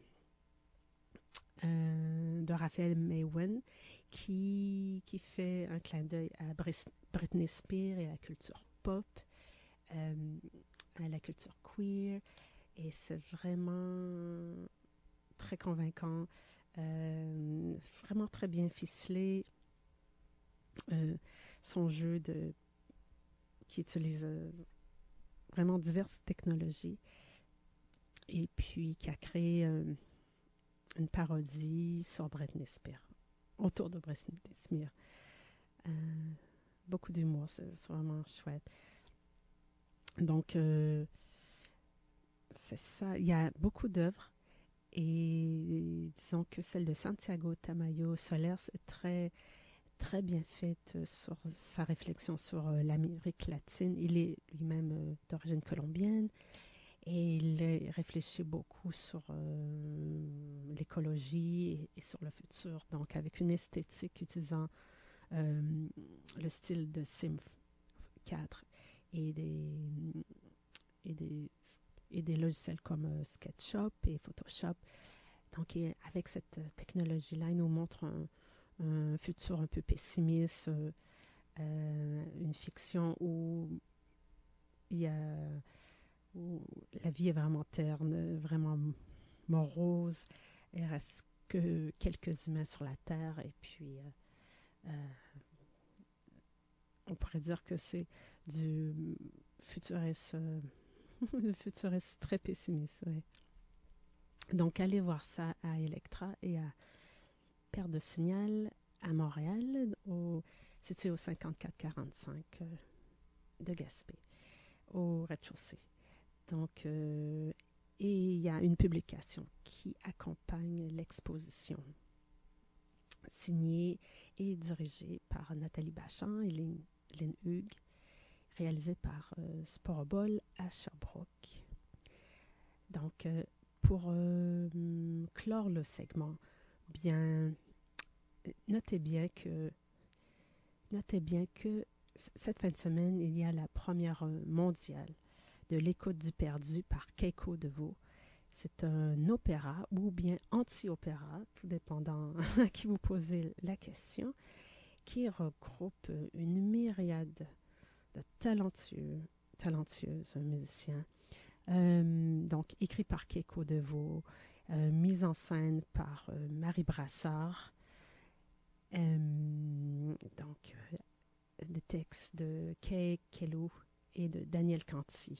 euh, de Raphaël Maywin, qui, qui fait un clin d'œil à Britney Spears et à la culture pop, euh, à la culture queer, et c'est vraiment très convaincant, euh, vraiment très bien ficelé. Euh, son jeu de, qui utilise euh, vraiment diverses technologies et puis qui a créé euh, une parodie sur Britney Spears, autour de Britney Spears. Euh, beaucoup d'humour, c'est, c'est vraiment chouette. Donc, euh, c'est ça. Il y a beaucoup d'œuvres et disons que celle de Santiago Tamayo Solers est très très bien faite sur sa réflexion sur euh, l'Amérique latine. Il est lui-même euh, d'origine colombienne et il réfléchit beaucoup sur euh, l'écologie et, et sur le futur, donc avec une esthétique utilisant euh, le style de Sim quatre et des, et des, et des logiciels comme euh, SketchUp et Photoshop. Donc, et avec cette technologie-là, il nous montre un un futur un peu pessimiste, euh, euh, une fiction où il y a où la vie est vraiment terne, vraiment morose, il reste que quelques humains sur la Terre et puis euh, euh, on pourrait dire que c'est du futuriste, euh, futuriste très pessimiste. Ouais. Donc, allez voir ça à Electra et à Perte de signal à Montréal, au, situé au cinquante-quatre quarante-cinq euh, de Gaspé, au rez-de-chaussée. Donc, euh, et il y a une publication qui accompagne l'exposition, signée et dirigée par Nathalie Bachand et Lynn, Lynn Hugues, réalisée par euh, Sporobol à Sherbrooke. Donc, euh, pour euh, clore le segment, bien, notez bien que, notez bien que cette fin de semaine, il y a la première mondiale de l'écoute du perdu par Keiko DeVoe. C'est un opéra ou bien anti-opéra, tout dépendant à qui vous posez la question, qui regroupe une myriade de talentueux, talentueuses musiciens. Euh, donc, écrit par Keiko DeVoe, euh, mise en scène par euh, Marie Brassard. Euh, donc, euh, des textes de Kay Kellou et de Daniel Canty.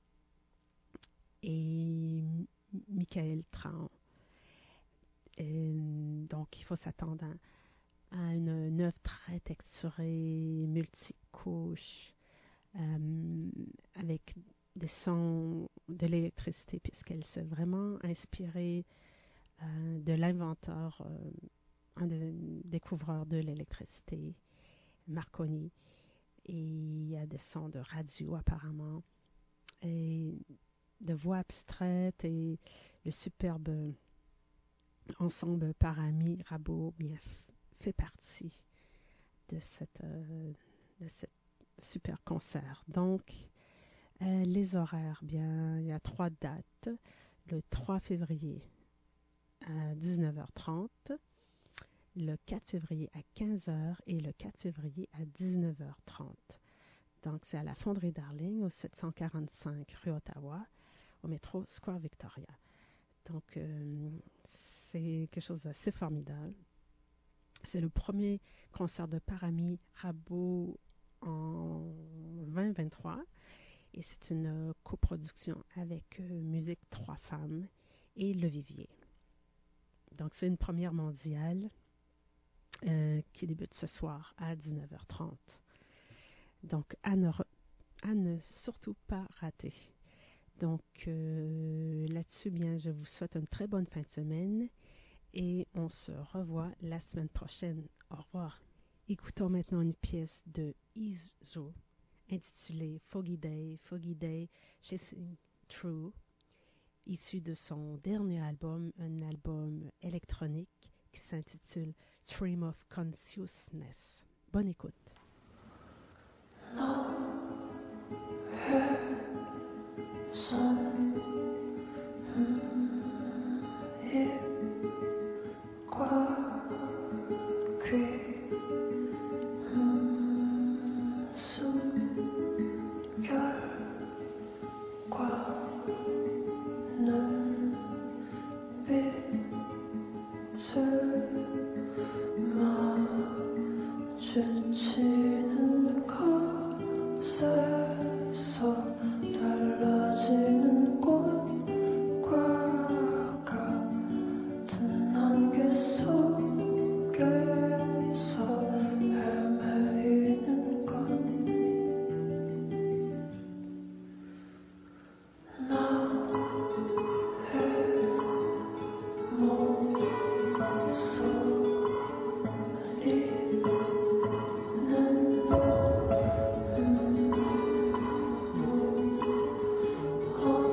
Et Michael Trahan. Et donc, il faut s'attendre à, à une, une œuvre très texturée, multicouche, euh, avec des sons de l'électricité, puisqu'elle s'est vraiment inspirée euh, de l'inventeur, euh, un des découvreurs de l'électricité, Marconi. Et il y a des sons de radio, apparemment, et de voix abstraites, et le superbe ensemble par Ami Rabot bien f- fait partie de cette, euh, de cette super concert. Donc, euh, les horaires, bien, il y a trois dates. Le trois février à dix-neuf heures trente, le quatre février à quinze heures et le quatre février à dix-neuf heures trente. Donc, c'est à la Fonderie Darling, au sept cent quarante-cinq rue Ottawa, au métro Square Victoria. Donc, euh, c'est quelque chose d'assez formidable. C'est le premier concert de Parami Rabot en vingt vingt-trois et c'est une euh, coproduction avec euh, Musique Trois Femmes et Le Vivier. Donc, c'est une première mondiale euh, qui débute ce soir à dix-neuf heures trente. Donc, à ne, re- à ne surtout pas rater. Donc, euh, là-dessus, bien, je vous souhaite une très bonne fin de semaine et on se revoit la semaine prochaine. Au revoir. Écoutons maintenant une pièce de Izo intitulée Foggy Day, Foggy Day, Chasing True, issue de son dernier album, un album électronique qui s'intitule Stream of Consciousness. Bonne écoute. No, her son, et quoi que 주치는 것에서 달라지는 꽃과 같은 안개 속에서 헤매이는 건 나의 목소리 Oh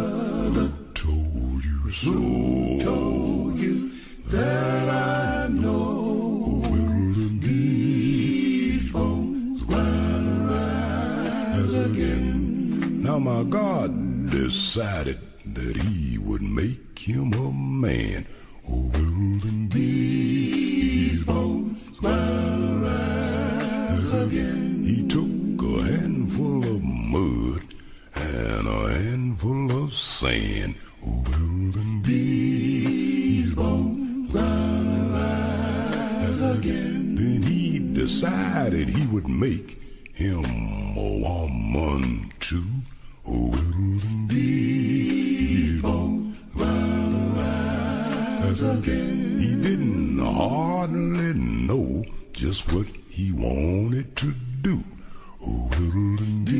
mother told you so. Told you that I know. Will these bones gonna rise again? Now my God decided that he would make him a man. Oh, will these bones gonna rise again? He took a handful of mud and a handful of sand. Oh, will these bones gonna rise again? Then he decided he would make him a woman too. Oh, will these bones gonna rise again? He didn't hardly know just what he wanted to do. Oh, will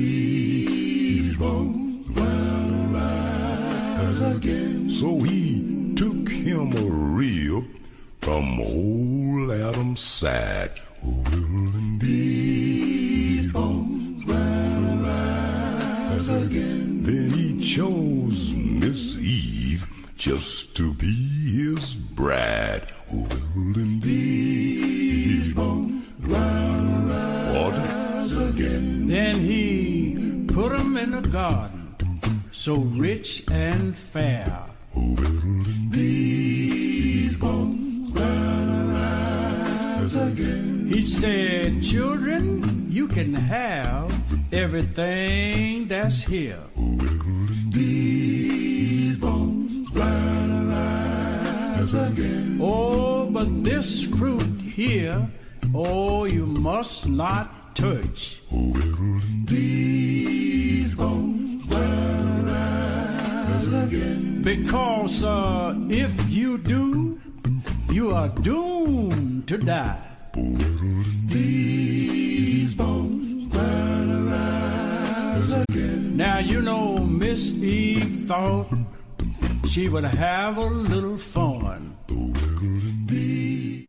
these bones gonna rise again? So he took him a rib from old Adam's side. Oh, will these bones gonna rise again? Then he chose Miss Eve just to be his bride. Oh, will these bones gonna rise again? Then he put him in a garden, so rich and fair. Oh, will these bones gonna rise again? He said, children, you can have everything that's here. Oh, will these bones gonna rise again? Oh, but this fruit here, oh, you must not touch. Oh, will these bones gonna rise again? Because uh, if you do, you are doomed to die. Oh, will these bones gonna rise again? Now, you know, Miss Eve thought she would have a little fun. Oh, will these...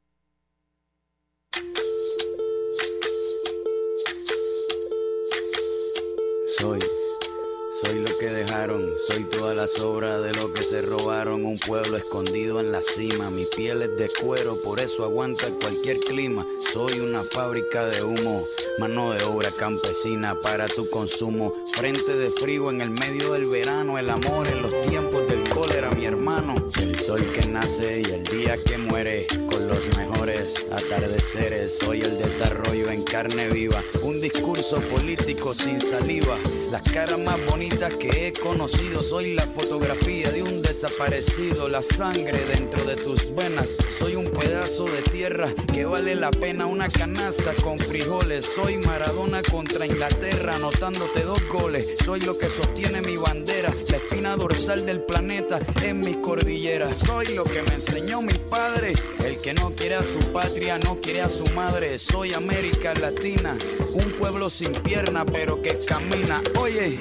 Soy, soy lo que dejaron, soy toda la sobra de lo que se robaron. Un pueblo escondido en la cima, mi piel es de cuero, por eso aguanta cualquier clima. Soy una fábrica de humo, mano de obra campesina para tu consumo. Frente de frío en el medio del verano, el amor en los tiempos del cólera, mi hermano. El sol que nace y el día que muere, con los mejores atardeceres. Soy el desarrollo en carne viva, un discurso político sin saliva. Las caras más bonitas que he conocido, soy la fotografía de un desaparecido. La sangre dentro de tus venas, soy un pedazo de tierra que vale la pena una canasta con frijoles. Soy Maradona contra Inglaterra, anotándote dos goles. Soy lo que sostiene mi bandera, la espina dorsal del planeta en mis cordilleras. Soy lo que me enseñó mi padre, el que no quiere a su patria no quiere a su madre. Soy América Latina, un pueblo sin pierna pero que camina. Oye,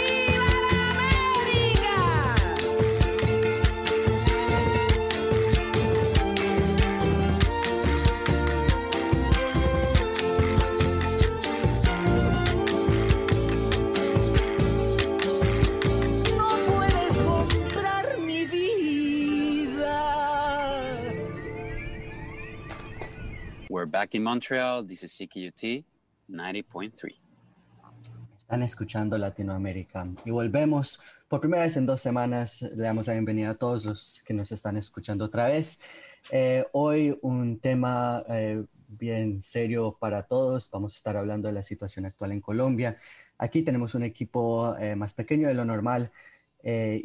we're back in Montreal. This is C K U T ninety point three. Están escuchando Latinoamérica y volvemos por primera vez en dos semanas. Le damos la bienvenida a todos los que nos están escuchando otra vez. Eh, hoy un tema eh, bien serio para todos. Vamos a estar hablando de la situación actual en Colombia. Aquí tenemos un equipo eh, más pequeño de lo normal. Eh,